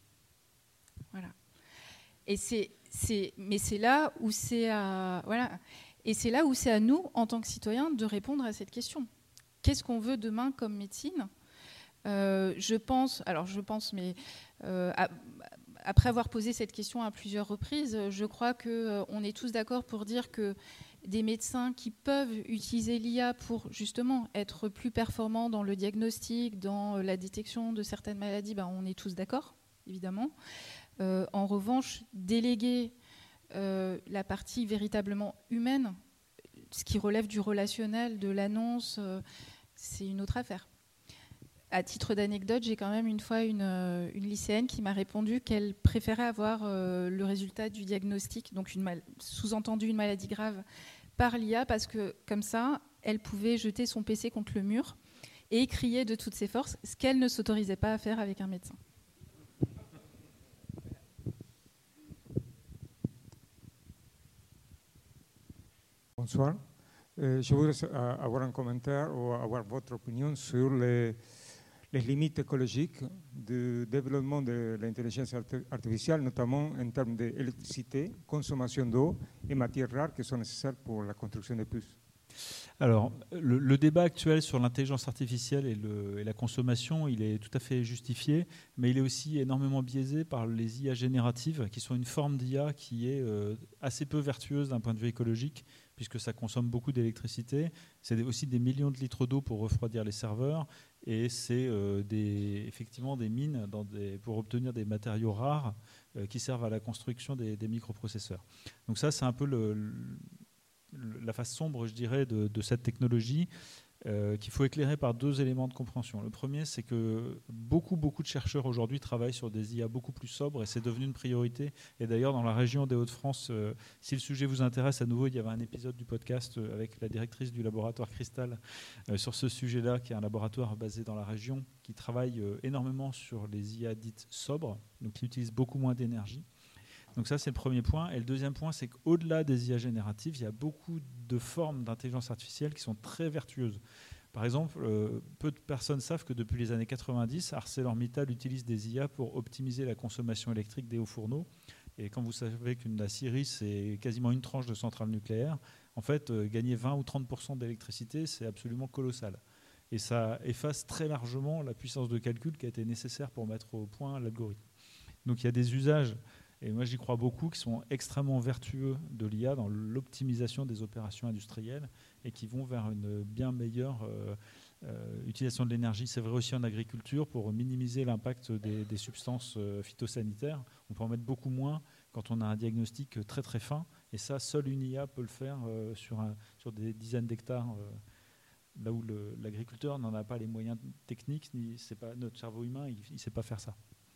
Voilà. Et c'est, c'est, mais c'est là où c'est à, voilà. Et c'est là où c'est à nous, en tant que citoyens, de répondre à cette question. Qu'est-ce qu'on veut demain comme médecine ? Euh, je pense, alors je pense, mais euh, à, après avoir posé cette question à plusieurs reprises, je crois qu'on euh, est tous d'accord pour dire que des médecins qui peuvent utiliser l'I A pour justement être plus performants dans le diagnostic, dans la détection de certaines maladies, ben, on est tous d'accord, évidemment. Euh, en revanche, déléguer euh, la partie véritablement humaine, ce qui relève du relationnel, de l'annonce, euh, c'est une autre affaire. À titre d'anecdote, j'ai quand même une fois une, une lycéenne qui m'a répondu qu'elle préférait avoir euh, le résultat du diagnostic, donc une mal- sous-entendu une maladie grave, par l'I A, parce que comme ça, elle pouvait jeter son P C contre le mur et crier de toutes ses forces, ce qu'elle ne s'autorisait pas à faire avec un médecin. Bonsoir. Euh, je voudrais euh, avoir un commentaire ou avoir votre opinion sur les, les limites écologiques du développement de l'intelligence artificielle, notamment en termes d'électricité, consommation d'eau et matières rares qui sont nécessaires pour la construction des puces. Alors, le, le débat actuel sur l'intelligence artificielle et, le, et la consommation, il est tout à fait justifié, mais il est aussi énormément biaisé par les I A génératives, qui sont une forme d'I A qui est euh, assez peu vertueuse d'un point de vue écologique, puisque ça consomme beaucoup d'électricité. C'est aussi des millions de litres d'eau pour refroidir les serveurs, et c'est euh, des, effectivement des mines dans des, pour obtenir des matériaux rares euh, qui servent à la construction des, des microprocesseurs. Donc ça, c'est un peu le... le la face sombre, je dirais, de, de cette technologie euh, qu'il faut éclairer par deux éléments de compréhension. Le premier, c'est que beaucoup, beaucoup de chercheurs aujourd'hui travaillent sur des I A beaucoup plus sobres et c'est devenu une priorité. Et d'ailleurs, dans la région des Hauts-de-France, euh, si le sujet vous intéresse, à nouveau, il y avait un épisode du podcast euh, avec la directrice du laboratoire Cristal euh, sur ce sujet-là, qui est un laboratoire basé dans la région, qui travaille euh, énormément sur les I A dites sobres, donc qui utilisent beaucoup moins d'énergie. Donc ça, c'est le premier point. Et le deuxième point, c'est qu'au-delà des I A génératives, il y a beaucoup de formes d'intelligence artificielle qui sont très vertueuses. Par exemple, euh, peu de personnes savent que depuis les années quatre-vingt-dix, ArcelorMittal utilise des I A pour optimiser la consommation électrique des hauts fourneaux. Et quand vous savez qu'une la Syrie, c'est quasiment une tranche de centrale nucléaire, en fait, euh, gagner vingt ou trente pour cent d'électricité, c'est absolument colossal. Et ça efface très largement la puissance de calcul qui a été nécessaire pour mettre au point l'algorithme. Donc il y a des usages, et moi j'y crois beaucoup, qui sont extrêmement vertueux de l'I A dans l'optimisation des opérations industrielles et qui vont vers une bien meilleure euh, euh, utilisation de l'énergie. C'est vrai aussi en agriculture pour minimiser l'impact des, des substances euh, phytosanitaires. On peut en mettre beaucoup moins quand on a un diagnostic très très fin, et ça, seule une I A peut le faire euh, sur, un, sur des dizaines d'hectares, euh, là où le, l'agriculteur n'en a pas les moyens techniques, ni, c'est pas, notre cerveau humain, il ne sait pas faire ça.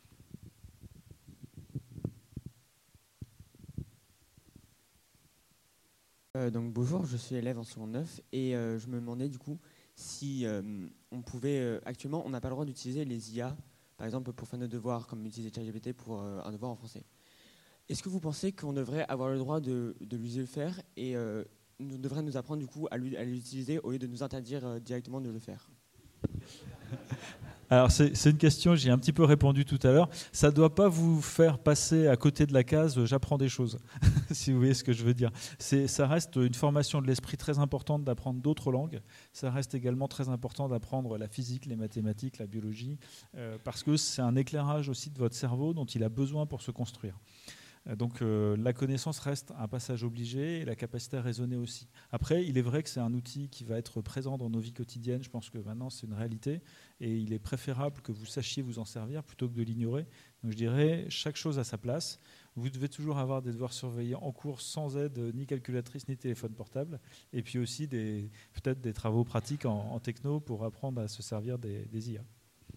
Euh, donc bonjour, je suis élève en seconde neuf et euh, je me demandais du coup si euh, on pouvait, euh, actuellement on n'a pas le droit d'utiliser les I A, par exemple pour faire nos devoirs, comme utiliser ChatGPT pour euh, un devoir en français. Est-ce que vous pensez qu'on devrait avoir le droit de, de lui le faire et euh, nous devrait nous apprendre du coup à, lui, à l'utiliser au lieu de nous interdire euh, directement de le faire? Alors c'est, c'est une question, j'y ai un petit peu répondu tout à l'heure. Ça ne doit pas vous faire passer à côté de la case euh, « j'apprends des choses », si vous voyez ce que je veux dire. C'est, ça reste une formation de l'esprit très importante d'apprendre d'autres langues. Ça reste également très important d'apprendre la physique, les mathématiques, la biologie, euh, parce que c'est un éclairage aussi de votre cerveau dont il a besoin pour se construire. Donc euh, la connaissance reste un passage obligé et la capacité à raisonner aussi. Après, il est vrai que c'est un outil qui va être présent dans nos vies quotidiennes. Je pense que maintenant, c'est une réalité et il est préférable que vous sachiez vous en servir plutôt que de l'ignorer. Donc je dirais, chaque chose à sa place. Vous devez toujours avoir des devoirs surveillés en cours sans aide, ni calculatrice, ni téléphone portable. Et puis aussi des, peut-être des travaux pratiques en, en techno pour apprendre à se servir des, des I A.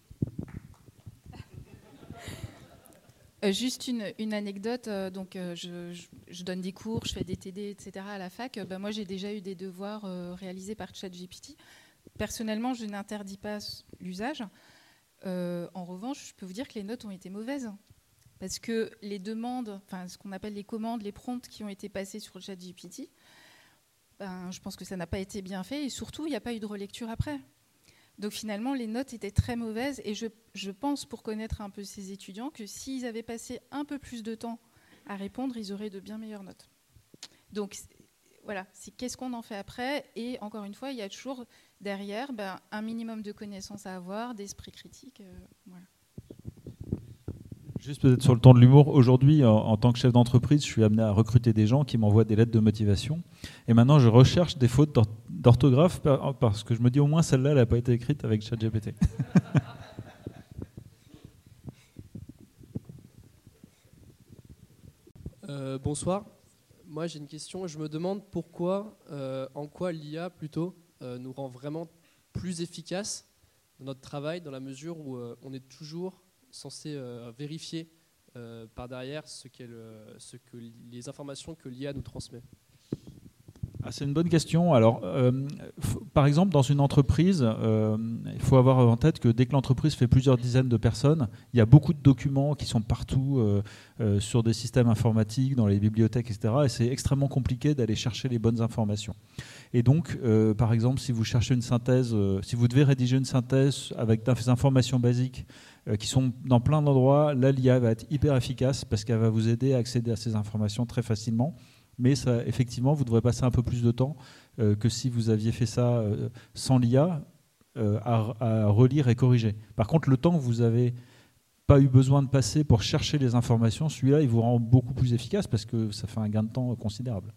Euh, juste une, une anecdote, euh, donc euh, je, je, je donne des cours, je fais des T D, et cetera à la fac. Euh, ben, moi, j'ai déjà eu des devoirs euh, réalisés par ChatGPT. Personnellement, je n'interdis pas l'usage. Euh, en revanche, je peux vous dire que les notes ont été mauvaises. Parce que les demandes, enfin ce qu'on appelle les commandes, les prompts qui ont été passés sur le ChatGPT, ben, je pense que ça n'a pas été bien fait. Et surtout, il n'y a pas eu de relecture après. Donc finalement, les notes étaient très mauvaises et je, je pense, pour connaître un peu ces étudiants, que s'ils avaient passé un peu plus de temps à répondre, ils auraient de bien meilleures notes. Donc voilà, c'est qu'est-ce qu'on en fait après. Et encore une fois, il y a toujours derrière ben, un minimum de connaissances à avoir, d'esprit critique. Euh, voilà. Juste peut-être sur le ton de l'humour, aujourd'hui, en, en tant que chef d'entreprise, je suis amené à recruter des gens qui m'envoient des lettres de motivation. Et maintenant, je recherche des fautes d'or- d'orthographe parce que je me dis au moins celle-là, elle n'a pas été écrite avec ChatGPT. Euh, bonsoir. Moi, j'ai une question. Je me demande pourquoi, euh, en quoi l'I A plutôt euh, nous rend vraiment plus efficaces dans notre travail, dans la mesure où euh, on est toujours censé euh, vérifier euh, par derrière ce, qu'elle, ce que les informations que l'I A nous transmet. Ah, c'est une bonne question. Alors, euh, f- par exemple, dans une entreprise, euh, il faut avoir en tête que dès que l'entreprise fait plusieurs dizaines de personnes, il y a beaucoup de documents qui sont partout euh, euh, sur des systèmes informatiques, dans les bibliothèques, et cetera. Et c'est extrêmement compliqué d'aller chercher les bonnes informations. Et donc, euh, par exemple, si vous cherchez une synthèse, euh, si vous devez rédiger une synthèse avec des informations basiques euh, qui sont dans plein d'endroits, là, l'I A va être hyper efficace parce qu'elle va vous aider à accéder à ces informations très facilement. Mais ça, effectivement, vous devrez passer un peu plus de temps euh, que si vous aviez fait ça euh, sans l'I A euh, à, à relire et corriger. Par contre, le temps que vous n'avez pas eu besoin de passer pour chercher les informations, celui-là, il vous rend beaucoup plus efficace parce que ça fait un gain de temps considérable.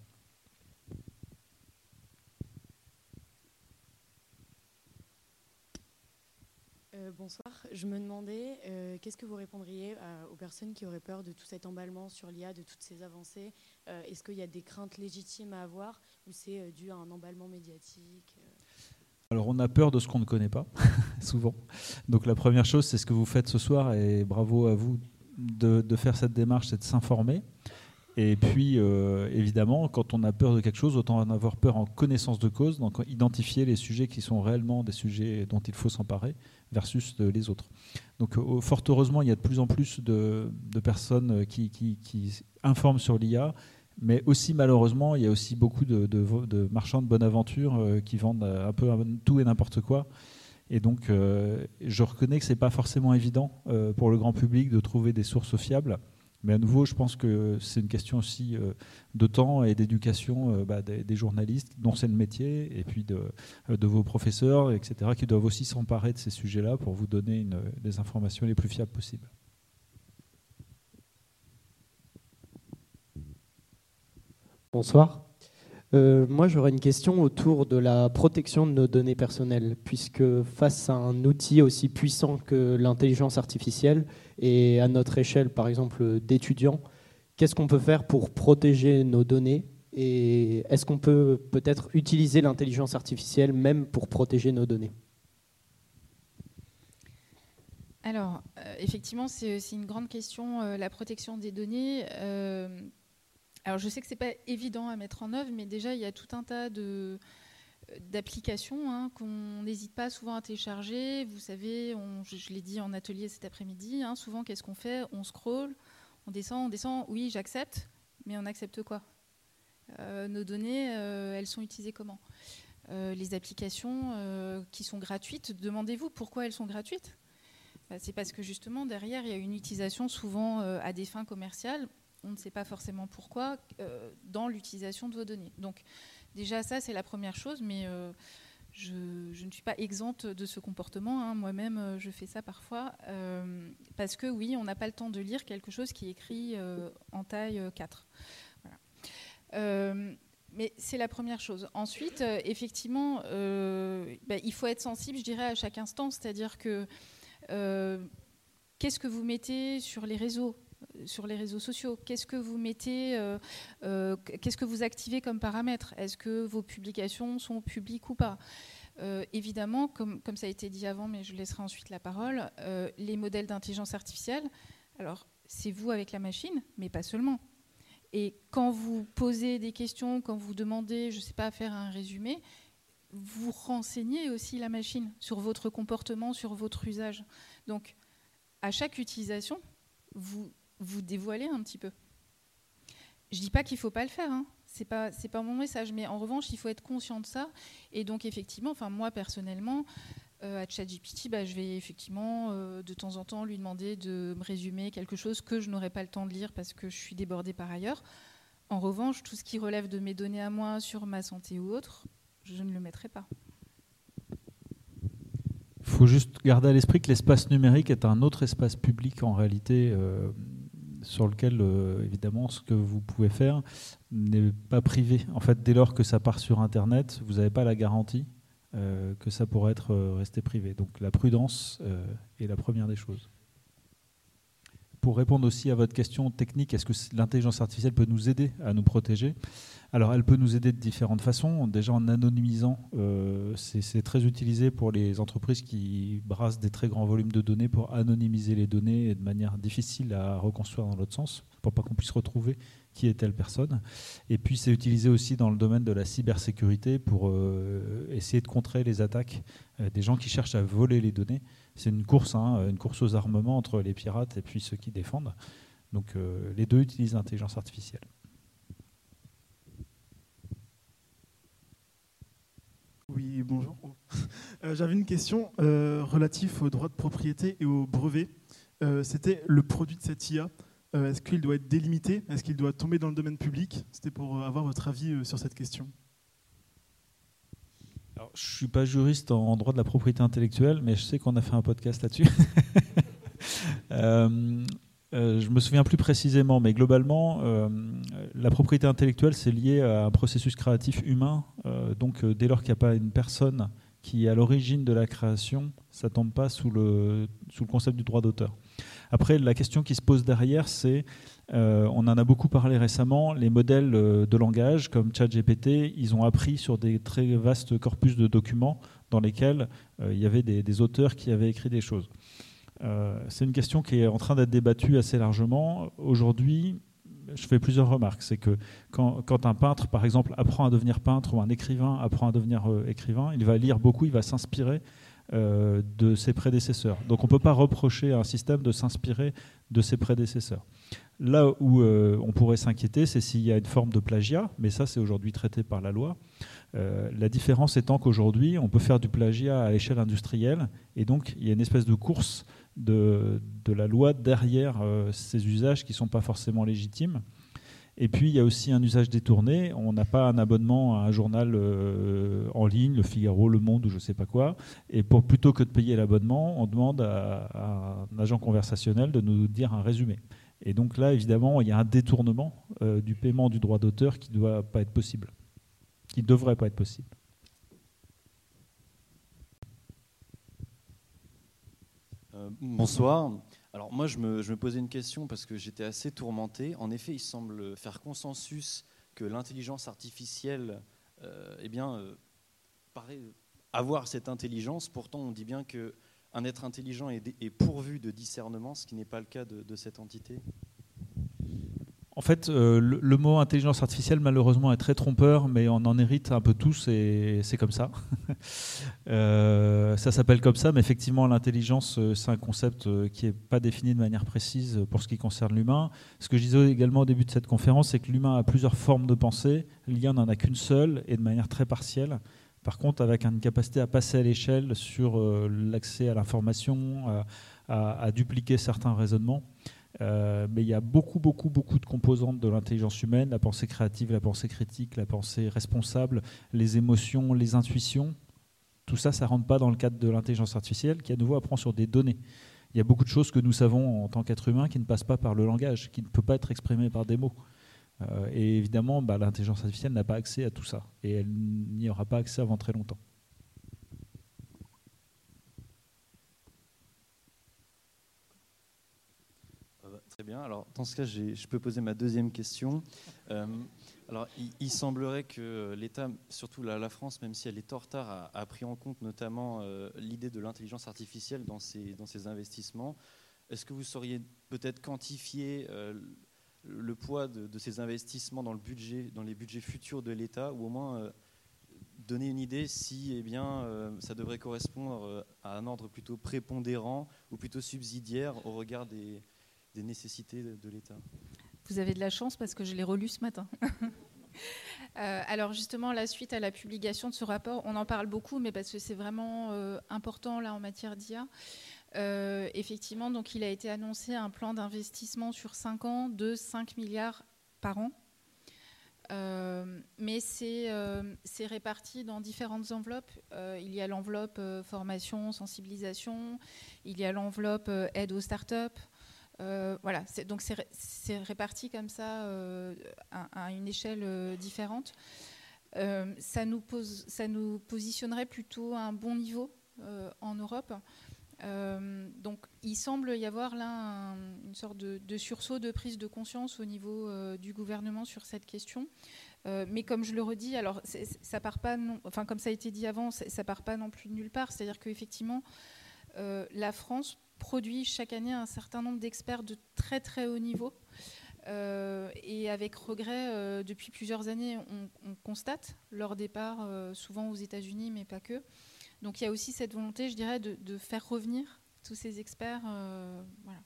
Euh, bonsoir, je me demandais euh, qu'est-ce que vous répondriez à, aux personnes qui auraient peur de tout cet emballement sur l'I A, de toutes ces avancées. euh, Est-ce qu'il y a des craintes légitimes à avoir ou c'est euh, dû à un emballement médiatique euh Alors, on a peur de ce qu'on ne connaît pas, souvent. Donc, la première chose, c'est ce que vous faites ce soir, et bravo à vous de, de faire cette démarche, c'est de s'informer. Et puis, euh, évidemment, quand on a peur de quelque chose, autant en avoir peur en connaissance de cause, donc identifier les sujets qui sont réellement des sujets dont il faut s'emparer versus les autres. Donc, euh, fort heureusement, il y a de plus en plus de, de personnes qui, qui, qui informent sur l'I A, mais aussi, malheureusement, il y a aussi beaucoup de, de, de marchands de bonne aventure euh, qui vendent un peu tout et n'importe quoi. Et donc, euh, je reconnais que ce n'est pas forcément évident euh, pour le grand public de trouver des sources fiables. Mais à nouveau, je pense que c'est une question aussi euh, de temps et d'éducation euh, bah, des, des journalistes, dont c'est le métier, et puis de, de vos professeurs, et cetera, qui doivent aussi s'emparer de ces sujets-là pour vous donner une, les informations les plus fiables possibles. Bonsoir. Euh, moi, j'aurais une question autour de la protection de nos données personnelles, puisque face à un outil aussi puissant que l'intelligence artificielle et à notre échelle, par exemple, d'étudiants, qu'est-ce qu'on peut faire pour protéger nos données? Et est-ce qu'on peut peut-être utiliser l'intelligence artificielle même pour protéger nos données? Alors, euh, effectivement, c'est, c'est une grande question, euh, la protection des données. Euh, Alors, je sais que ce n'est pas évident à mettre en œuvre, mais déjà, il y a tout un tas de, d'applications hein, qu'on n'hésite pas souvent à télécharger. Vous savez, on, je, je l'ai dit en atelier cet après-midi, hein, souvent, qu'est-ce qu'on fait? On scrolle, on descend, on descend. Oui, j'accepte, mais on accepte quoi? euh, Nos données, euh, elles sont utilisées comment? euh, Les applications euh, qui sont gratuites, demandez-vous pourquoi elles sont gratuites? bah, C'est parce que, justement, derrière, il y a une utilisation souvent euh, à des fins commerciales. On ne sait pas forcément pourquoi, euh, dans l'utilisation de vos données. Donc déjà, ça, c'est la première chose, mais euh, je, je ne suis pas exempte de ce comportement. Hein. Moi-même, euh, je fais ça parfois, euh, parce que oui, on n'a pas le temps de lire quelque chose qui est écrit euh, en taille quatre. Voilà. Euh, mais c'est la première chose. Ensuite, euh, effectivement, euh, bah, il faut être sensible, je dirais, à chaque instant. C'est-à-dire que euh, qu'est-ce que vous mettez sur les réseaux ? sur les réseaux sociaux, qu'est-ce que vous mettez, euh, euh, qu'est-ce que vous activez comme paramètres? Est-ce que vos publications sont publiques ou pas? euh, Évidemment, comme, comme ça a été dit avant, mais je laisserai ensuite la parole, euh, les modèles d'intelligence artificielle, alors c'est vous avec la machine, mais pas seulement. Et quand vous posez des questions, quand vous demandez, je ne sais pas, à faire un résumé, vous renseignez aussi la machine sur votre comportement, sur votre usage. Donc, à chaque utilisation, vous vous dévoilez un petit peu. Je ne dis pas qu'il ne faut pas le faire, hein. Ce n'est pas, c'est pas mon message, mais en revanche, il faut être conscient de ça. Et donc, effectivement, enfin, moi, personnellement, euh, à ChatGPT, bah, je vais effectivement, euh, de temps en temps, lui demander de me résumer quelque chose que je n'aurais pas le temps de lire parce que je suis débordée par ailleurs. En revanche, tout ce qui relève de mes données à moi sur ma santé ou autre, je ne le mettrai pas. Il faut juste garder à l'esprit que l'espace numérique est un autre espace public en réalité, euh, sur lequel, euh, évidemment, ce que vous pouvez faire n'est pas privé. En fait, dès lors que ça part sur Internet, vous n'avez pas la garantie euh, que ça pourrait être euh, resté privé. Donc la prudence euh, est la première des choses. Pour répondre aussi à votre question technique, est-ce que l'intelligence artificielle peut nous aider à nous protéger ? Alors, elle peut nous aider de différentes façons. Déjà, en anonymisant, euh, c'est, c'est très utilisé pour les entreprises qui brassent des très grands volumes de données pour anonymiser les données de manière difficile à reconstruire dans l'autre sens, pour pas qu'on puisse retrouver qui est telle personne. Et puis, c'est utilisé aussi dans le domaine de la cybersécurité pour euh, essayer de contrer les attaques euh, des gens qui cherchent à voler les données. C'est une course, hein, une course aux armements entre les pirates et puis ceux qui défendent. Donc, euh, les deux utilisent l'intelligence artificielle. Oui, bonjour. Euh, J'avais une question euh, relative aux droits de propriété et aux brevets. Euh, C'était le produit de cette I A. Euh, Est-ce qu'il doit être délimité? Est-ce qu'il doit tomber dans le domaine public? C'était pour avoir votre avis euh, sur cette question. Alors, je ne suis pas juriste en droit de la propriété intellectuelle, mais je sais qu'on a fait un podcast là-dessus. euh, Euh, je me souviens plus précisément, mais globalement, euh, la propriété intellectuelle, c'est lié à un processus créatif humain. Euh, donc, euh, dès lors qu'il n'y a pas une personne qui est à l'origine de la création, ça ne tombe pas sous le, sous le concept du droit d'auteur. Après, la question qui se pose derrière, c'est, euh, on en a beaucoup parlé récemment, les modèles de langage comme ChatGPT, ils ont appris sur des très vastes corpus de documents dans lesquels euh, il y avait des, des auteurs qui avaient écrit des choses. Euh, c'est une question qui est en train d'être débattue assez largement. Aujourd'hui, je fais plusieurs remarques. C'est que quand, quand un peintre, par exemple, apprend à devenir peintre ou un écrivain apprend à devenir euh, écrivain, il va lire beaucoup, il va s'inspirer euh, de ses prédécesseurs. Donc on ne peut pas reprocher à un système de s'inspirer de ses prédécesseurs. Là où euh, on pourrait s'inquiéter, c'est s'il y a une forme de plagiat, mais ça c'est aujourd'hui traité par la loi. Euh, la différence étant qu'aujourd'hui, on peut faire du plagiat à l'échelle industrielle, et donc il y a une espèce de course de, de la loi derrière euh, ces usages qui ne sont pas forcément légitimes. Et puis il y a aussi un usage détourné. On n'a pas un abonnement à un journal euh, en ligne, Le Figaro, Le Monde ou je ne sais pas quoi, et pour, plutôt que de payer l'abonnement, on demande à, à un agent conversationnel de nous dire un résumé. Et donc là, évidemment, il y a un détournement euh, du paiement du droit d'auteur qui ne doit pas être possible, qui ne devrait pas être possible. Euh, bonsoir. Alors moi, je me, je me posais une question parce que j'étais assez tourmenté. En effet, il semble faire consensus que l'intelligence artificielle euh, eh bien, euh, paraît avoir cette intelligence. Pourtant, on dit bien qu'un être intelligent est, est pourvu de discernement, ce qui n'est pas le cas de, de cette entité. En fait, euh, le, le mot intelligence artificielle, malheureusement, est très trompeur, mais on en hérite un peu tous et c'est comme ça. euh, ça s'appelle comme ça, mais effectivement, l'intelligence, c'est un concept qui n'est pas défini de manière précise pour ce qui concerne l'humain. Ce que je disais également au début de cette conférence, c'est que l'humain a plusieurs formes de pensée. L'I A n'en a qu'une seule et de manière très partielle. Par contre, avec une capacité à passer à l'échelle sur euh, l'accès à l'information, à, à, à dupliquer certains raisonnements. Euh, mais il y a beaucoup, beaucoup, beaucoup de composantes de l'intelligence humaine, la pensée créative, la pensée critique, la pensée responsable, les émotions, les intuitions. Tout ça, ça ne rentre pas dans le cadre de l'intelligence artificielle qui, à nouveau, apprend sur des données. Il y a beaucoup de choses que nous savons en tant qu'être humain qui ne passent pas par le langage, qui ne peut pas être exprimé par des mots. Euh, et évidemment, bah, l'intelligence artificielle n'a pas accès à tout ça. Et elle n'y aura pas accès avant très longtemps. Très bien. Alors, dans ce cas, j'ai, je peux poser ma deuxième question. Euh, alors, il, il semblerait que l'État, surtout la, la France, même si elle est en retard, a, a pris en compte notamment euh, l'idée de l'intelligence artificielle dans ses, dans ses investissements. Est-ce que vous sauriez peut-être quantifier euh, le poids de, de ces investissements dans, le budget, dans les budgets futurs de l'État, ou au moins euh, donner une idée si eh bien, euh, ça devrait correspondre à un ordre plutôt prépondérant ou plutôt subsidiaire au regard des des nécessités de, de l'État? Vous avez de la chance parce que je l'ai relu ce matin. euh, alors justement, la suite à la publication de ce rapport, on en parle beaucoup, mais parce que c'est vraiment euh, important là en matière d'I A. Euh, effectivement, donc il a été annoncé un plan d'investissement sur cinq ans de cinq milliards par an. Euh, mais c'est euh, c'est réparti dans différentes enveloppes. Euh, il y a l'enveloppe euh, formation, sensibilisation, il y a l'enveloppe euh, aide aux startups. Euh, voilà, c'est, donc c'est, c'est réparti comme ça euh, à, à une échelle euh, différente. Euh, ça, nous pose, ça nous positionnerait plutôt à un bon niveau euh, en Europe. Euh, donc il semble y avoir là un, une sorte de, de sursaut de prise de conscience au niveau euh, du gouvernement sur cette question. Euh, mais comme je le redis, alors c'est, ça part pas, non, enfin comme ça a été dit avant, ça part pas non plus de nulle part. C'est-à-dire qu'effectivement, euh, la France produit chaque année un certain nombre d'experts de très très haut niveau. Euh, et avec regret, euh, depuis plusieurs années, on, on constate leur départ, euh, souvent aux États-Unis, mais pas que. Donc il y a aussi cette volonté, je dirais, de, de faire revenir tous ces experts. Euh, voilà.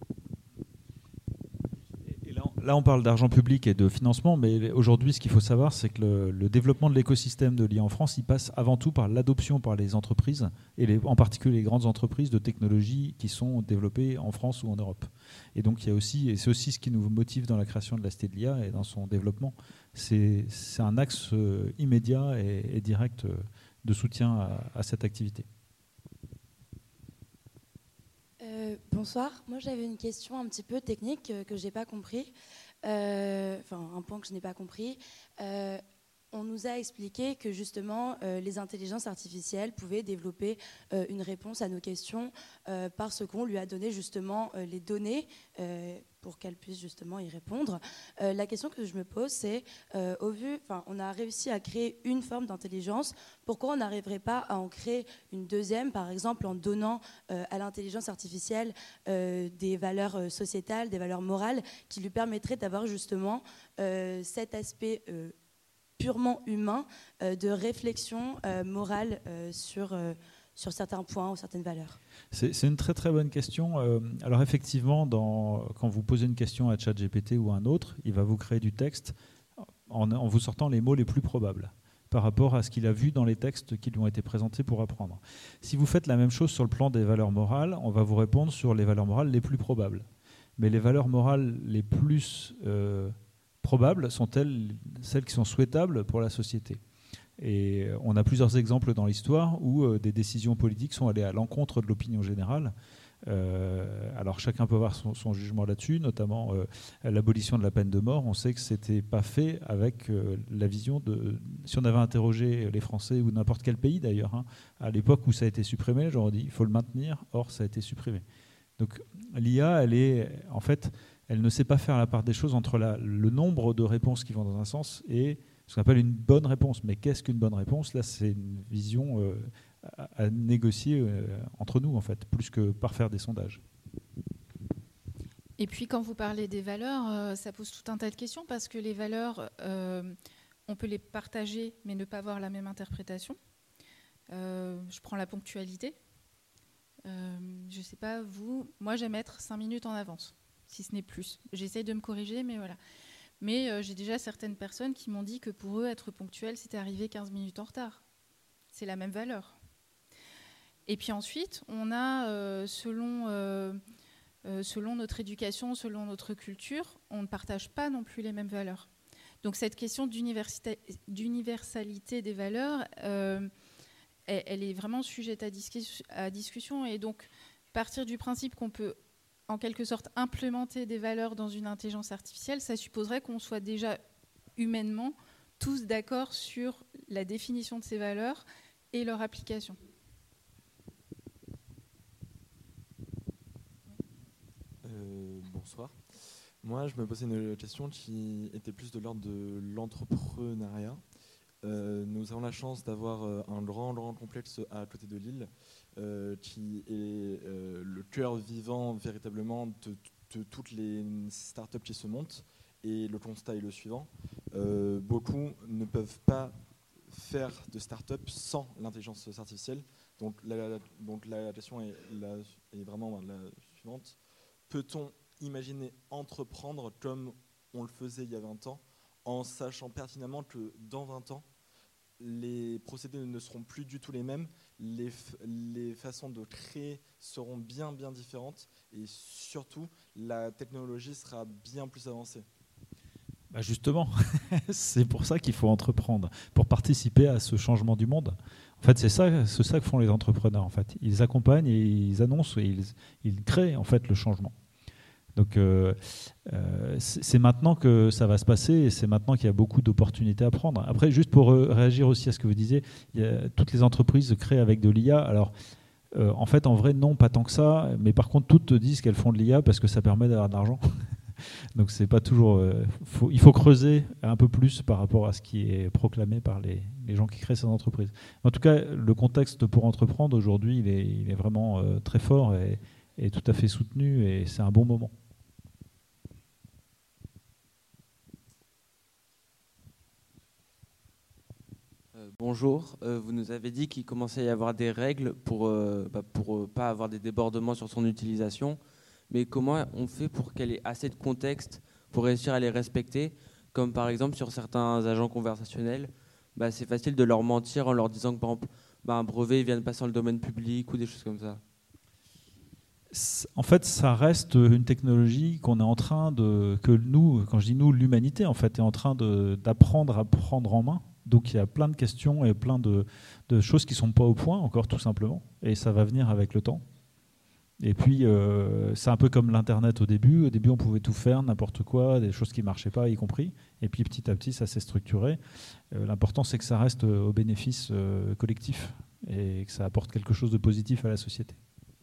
Et là, on, là, on parle d'argent public et de financement, mais aujourd'hui, ce qu'il faut savoir, c'est que le, le développement de l'écosystème de l'I A en France, il passe avant tout par l'adoption par les entreprises, et les, en particulier les grandes entreprises de technologies qui sont développées en France ou en Europe. Et donc il y a aussi, et c'est aussi ce qui nous motive dans la création de la Cité de l'I A et dans son développement, c'est, c'est un axe euh, immédiat et, et direct euh, de soutien à, à cette activité. Euh, bonsoir, moi j'avais une question un petit peu technique euh, que je n'ai pas compris, euh, enfin un point que je n'ai pas compris. Euh, on nous a expliqué que justement euh, les intelligences artificielles pouvaient développer euh, une réponse à nos questions euh, parce qu'on lui a donné justement euh, les données euh, pour qu'elle puisse justement y répondre. Euh, la question que je me pose, c'est, euh, au vu, enfin, on a réussi à créer une forme d'intelligence, pourquoi on n'arriverait pas à en créer une deuxième, par exemple en donnant euh, à l'intelligence artificielle euh, des valeurs euh, sociétales, des valeurs morales, qui lui permettraient d'avoir justement euh, cet aspect euh, purement humain euh, de réflexion euh, morale euh, sur, euh, sur certains points ou certaines valeurs. C'est, c'est une très très bonne question. Euh, alors effectivement, dans, quand vous posez une question à ChatGPT ou à un autre, il va vous créer du texte en, en vous sortant les mots les plus probables par rapport à ce qu'il a vu dans les textes qui lui ont été présentés pour apprendre. Si vous faites la même chose sur le plan des valeurs morales, on va vous répondre sur les valeurs morales les plus probables. Mais les valeurs morales les plus euh, probables sont-elles celles qui sont souhaitables pour la société ? Et on a plusieurs exemples dans l'histoire où euh, des décisions politiques sont allées à l'encontre de l'opinion générale. Euh, alors chacun peut avoir son, son jugement là-dessus, notamment euh, l'abolition de la peine de mort. On sait que c'était pas fait avec euh, la vision de... Si on avait interrogé les Français ou n'importe quel pays d'ailleurs, hein, à l'époque où ça a été supprimé, j'aurais dit il faut le maintenir, or ça a été supprimé. Donc l'I A, elle est en fait, elle ne sait pas faire la part des choses entre la, le nombre de réponses qui vont dans un sens et ce qu'on appelle une bonne réponse. Mais qu'est-ce qu'une bonne réponse ? Là, c'est une vision euh, à, à négocier euh, entre nous, en fait, plus que par faire des sondages. Et puis, quand vous parlez des valeurs, euh, ça pose tout un tas de questions, parce que les valeurs, euh, on peut les partager, mais ne pas avoir la même interprétation. Euh, je prends la ponctualité. Euh, je ne sais pas, vous, moi, j'aime être cinq minutes en avance, si ce n'est plus. J'essaye de me corriger, mais voilà. Mais euh, j'ai déjà certaines personnes qui m'ont dit que pour eux, être ponctuel, c'était arriver quinze minutes en retard. C'est la même valeur. Et puis ensuite, on a, euh, selon, euh, euh, selon notre éducation, selon notre culture, on ne partage pas non plus les mêmes valeurs. Donc cette question d'universalité des valeurs, euh, elle, elle est vraiment sujette à, discus- à discussion. Et donc, partir du principe qu'on peut en quelque sorte implémenter des valeurs dans une intelligence artificielle, ça supposerait qu'on soit déjà humainement tous d'accord sur la définition de ces valeurs et leur application. Euh, bonsoir. Moi, je me posais une question qui était plus de l'ordre de l'entrepreneuriat. Euh, nous avons la chance d'avoir euh, un grand, grand complexe à côté de Lille euh, qui est euh, le cœur vivant véritablement de, de toutes les startups qui se montent. Et le constat est le suivant. Euh, beaucoup ne peuvent pas faire de start-up sans l'intelligence artificielle. Donc la, donc la question est, la, est vraiment la suivante. Peut-on imaginer entreprendre comme on le faisait il y a vingt ans, en sachant pertinemment que dans vingt ans, les procédés ne seront plus du tout les mêmes, les, f- les façons de créer seront bien bien différentes et surtout la technologie sera bien plus avancée. Bah justement, c'est pour ça qu'il faut entreprendre, pour participer à ce changement du monde. En fait, c'est ça, c'est ça que font les entrepreneurs. En fait, ils accompagnent et ils annoncent et ils, ils créent en fait le changement. Donc, euh, euh, c'est maintenant que ça va se passer et c'est maintenant qu'il y a beaucoup d'opportunités à prendre. Après, juste pour réagir aussi à ce que vous disiez, il y a, toutes les entreprises créent avec de l'I A. Alors, euh, en fait, en vrai, non, pas tant que ça. Mais par contre, toutes disent qu'elles font de l'I A parce que ça permet d'avoir de l'argent. Donc, c'est pas toujours. Euh, faut, il faut creuser un peu plus par rapport à ce qui est proclamé par les, les gens qui créent ces entreprises. En tout cas, le contexte pour entreprendre aujourd'hui, il est, il est vraiment euh, très fort et, et tout à fait soutenu et c'est un bon moment. Bonjour, euh, vous nous avez dit qu'il commençait à y avoir des règles pour euh, bah, pour euh, pas avoir des débordements sur son utilisation, mais comment on fait pour qu'elle ait assez de contexte pour réussir à les respecter, comme par exemple sur certains agents conversationnels, bah, c'est facile de leur mentir en leur disant que par exemple, bah, un brevet vient de passer dans le domaine public ou des choses comme ça. En fait, ça reste une technologie qu'on est en train de, que nous, quand je dis nous, l'humanité en fait est en train de, d'apprendre à prendre en main. Donc il y a plein de questions et plein de, de choses qui ne sont pas au point encore tout simplement. Et ça va venir avec le temps. Et puis euh, c'est un peu comme l'Internet au début. Au début on pouvait tout faire, n'importe quoi, des choses qui ne marchaient pas y compris. Et puis petit à petit ça s'est structuré. Euh, l'important c'est que ça reste au bénéfice euh, collectif et que ça apporte quelque chose de positif à la société.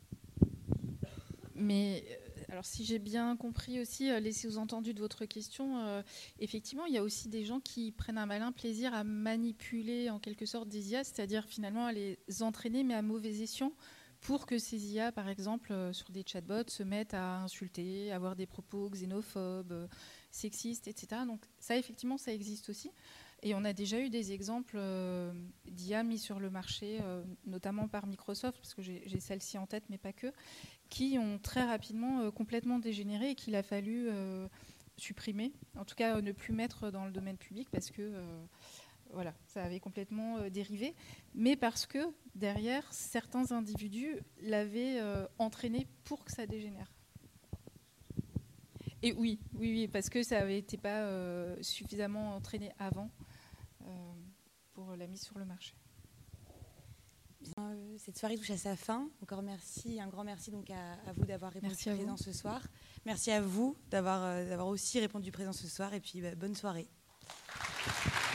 Mais alors, si j'ai bien compris aussi, euh, les sous-entendus de votre question, euh, effectivement, il y a aussi des gens qui prennent un malin plaisir à manipuler en quelque sorte des I A, c'est-à-dire finalement à les entraîner, mais à mauvais escient, pour que ces I A, par exemple, euh, sur des chatbots, se mettent à insulter, à avoir des propos xénophobes, euh, sexistes, et cetera. Donc ça, effectivement, ça existe aussi. Et on a déjà eu des exemples euh, d'I A mis sur le marché, euh, notamment par Microsoft, parce que j'ai, j'ai celle-ci en tête, mais pas que, qui ont très rapidement euh, complètement dégénéré et qu'il a fallu euh, supprimer, en tout cas euh, ne plus mettre dans le domaine public parce que euh, voilà, ça avait complètement euh, dérivé, mais parce que derrière, certains individus l'avaient euh, entraîné pour que ça dégénère. Et oui, oui, oui, parce que ça n'avait été pas euh, suffisamment entraîné avant euh, pour la mise sur le marché. Bien, euh, cette soirée touche à sa fin. Encore merci, un grand merci donc à, à vous d'avoir répondu présent ce soir. Merci à vous d'avoir, euh, d'avoir aussi répondu présent ce soir et puis bah, bonne soirée.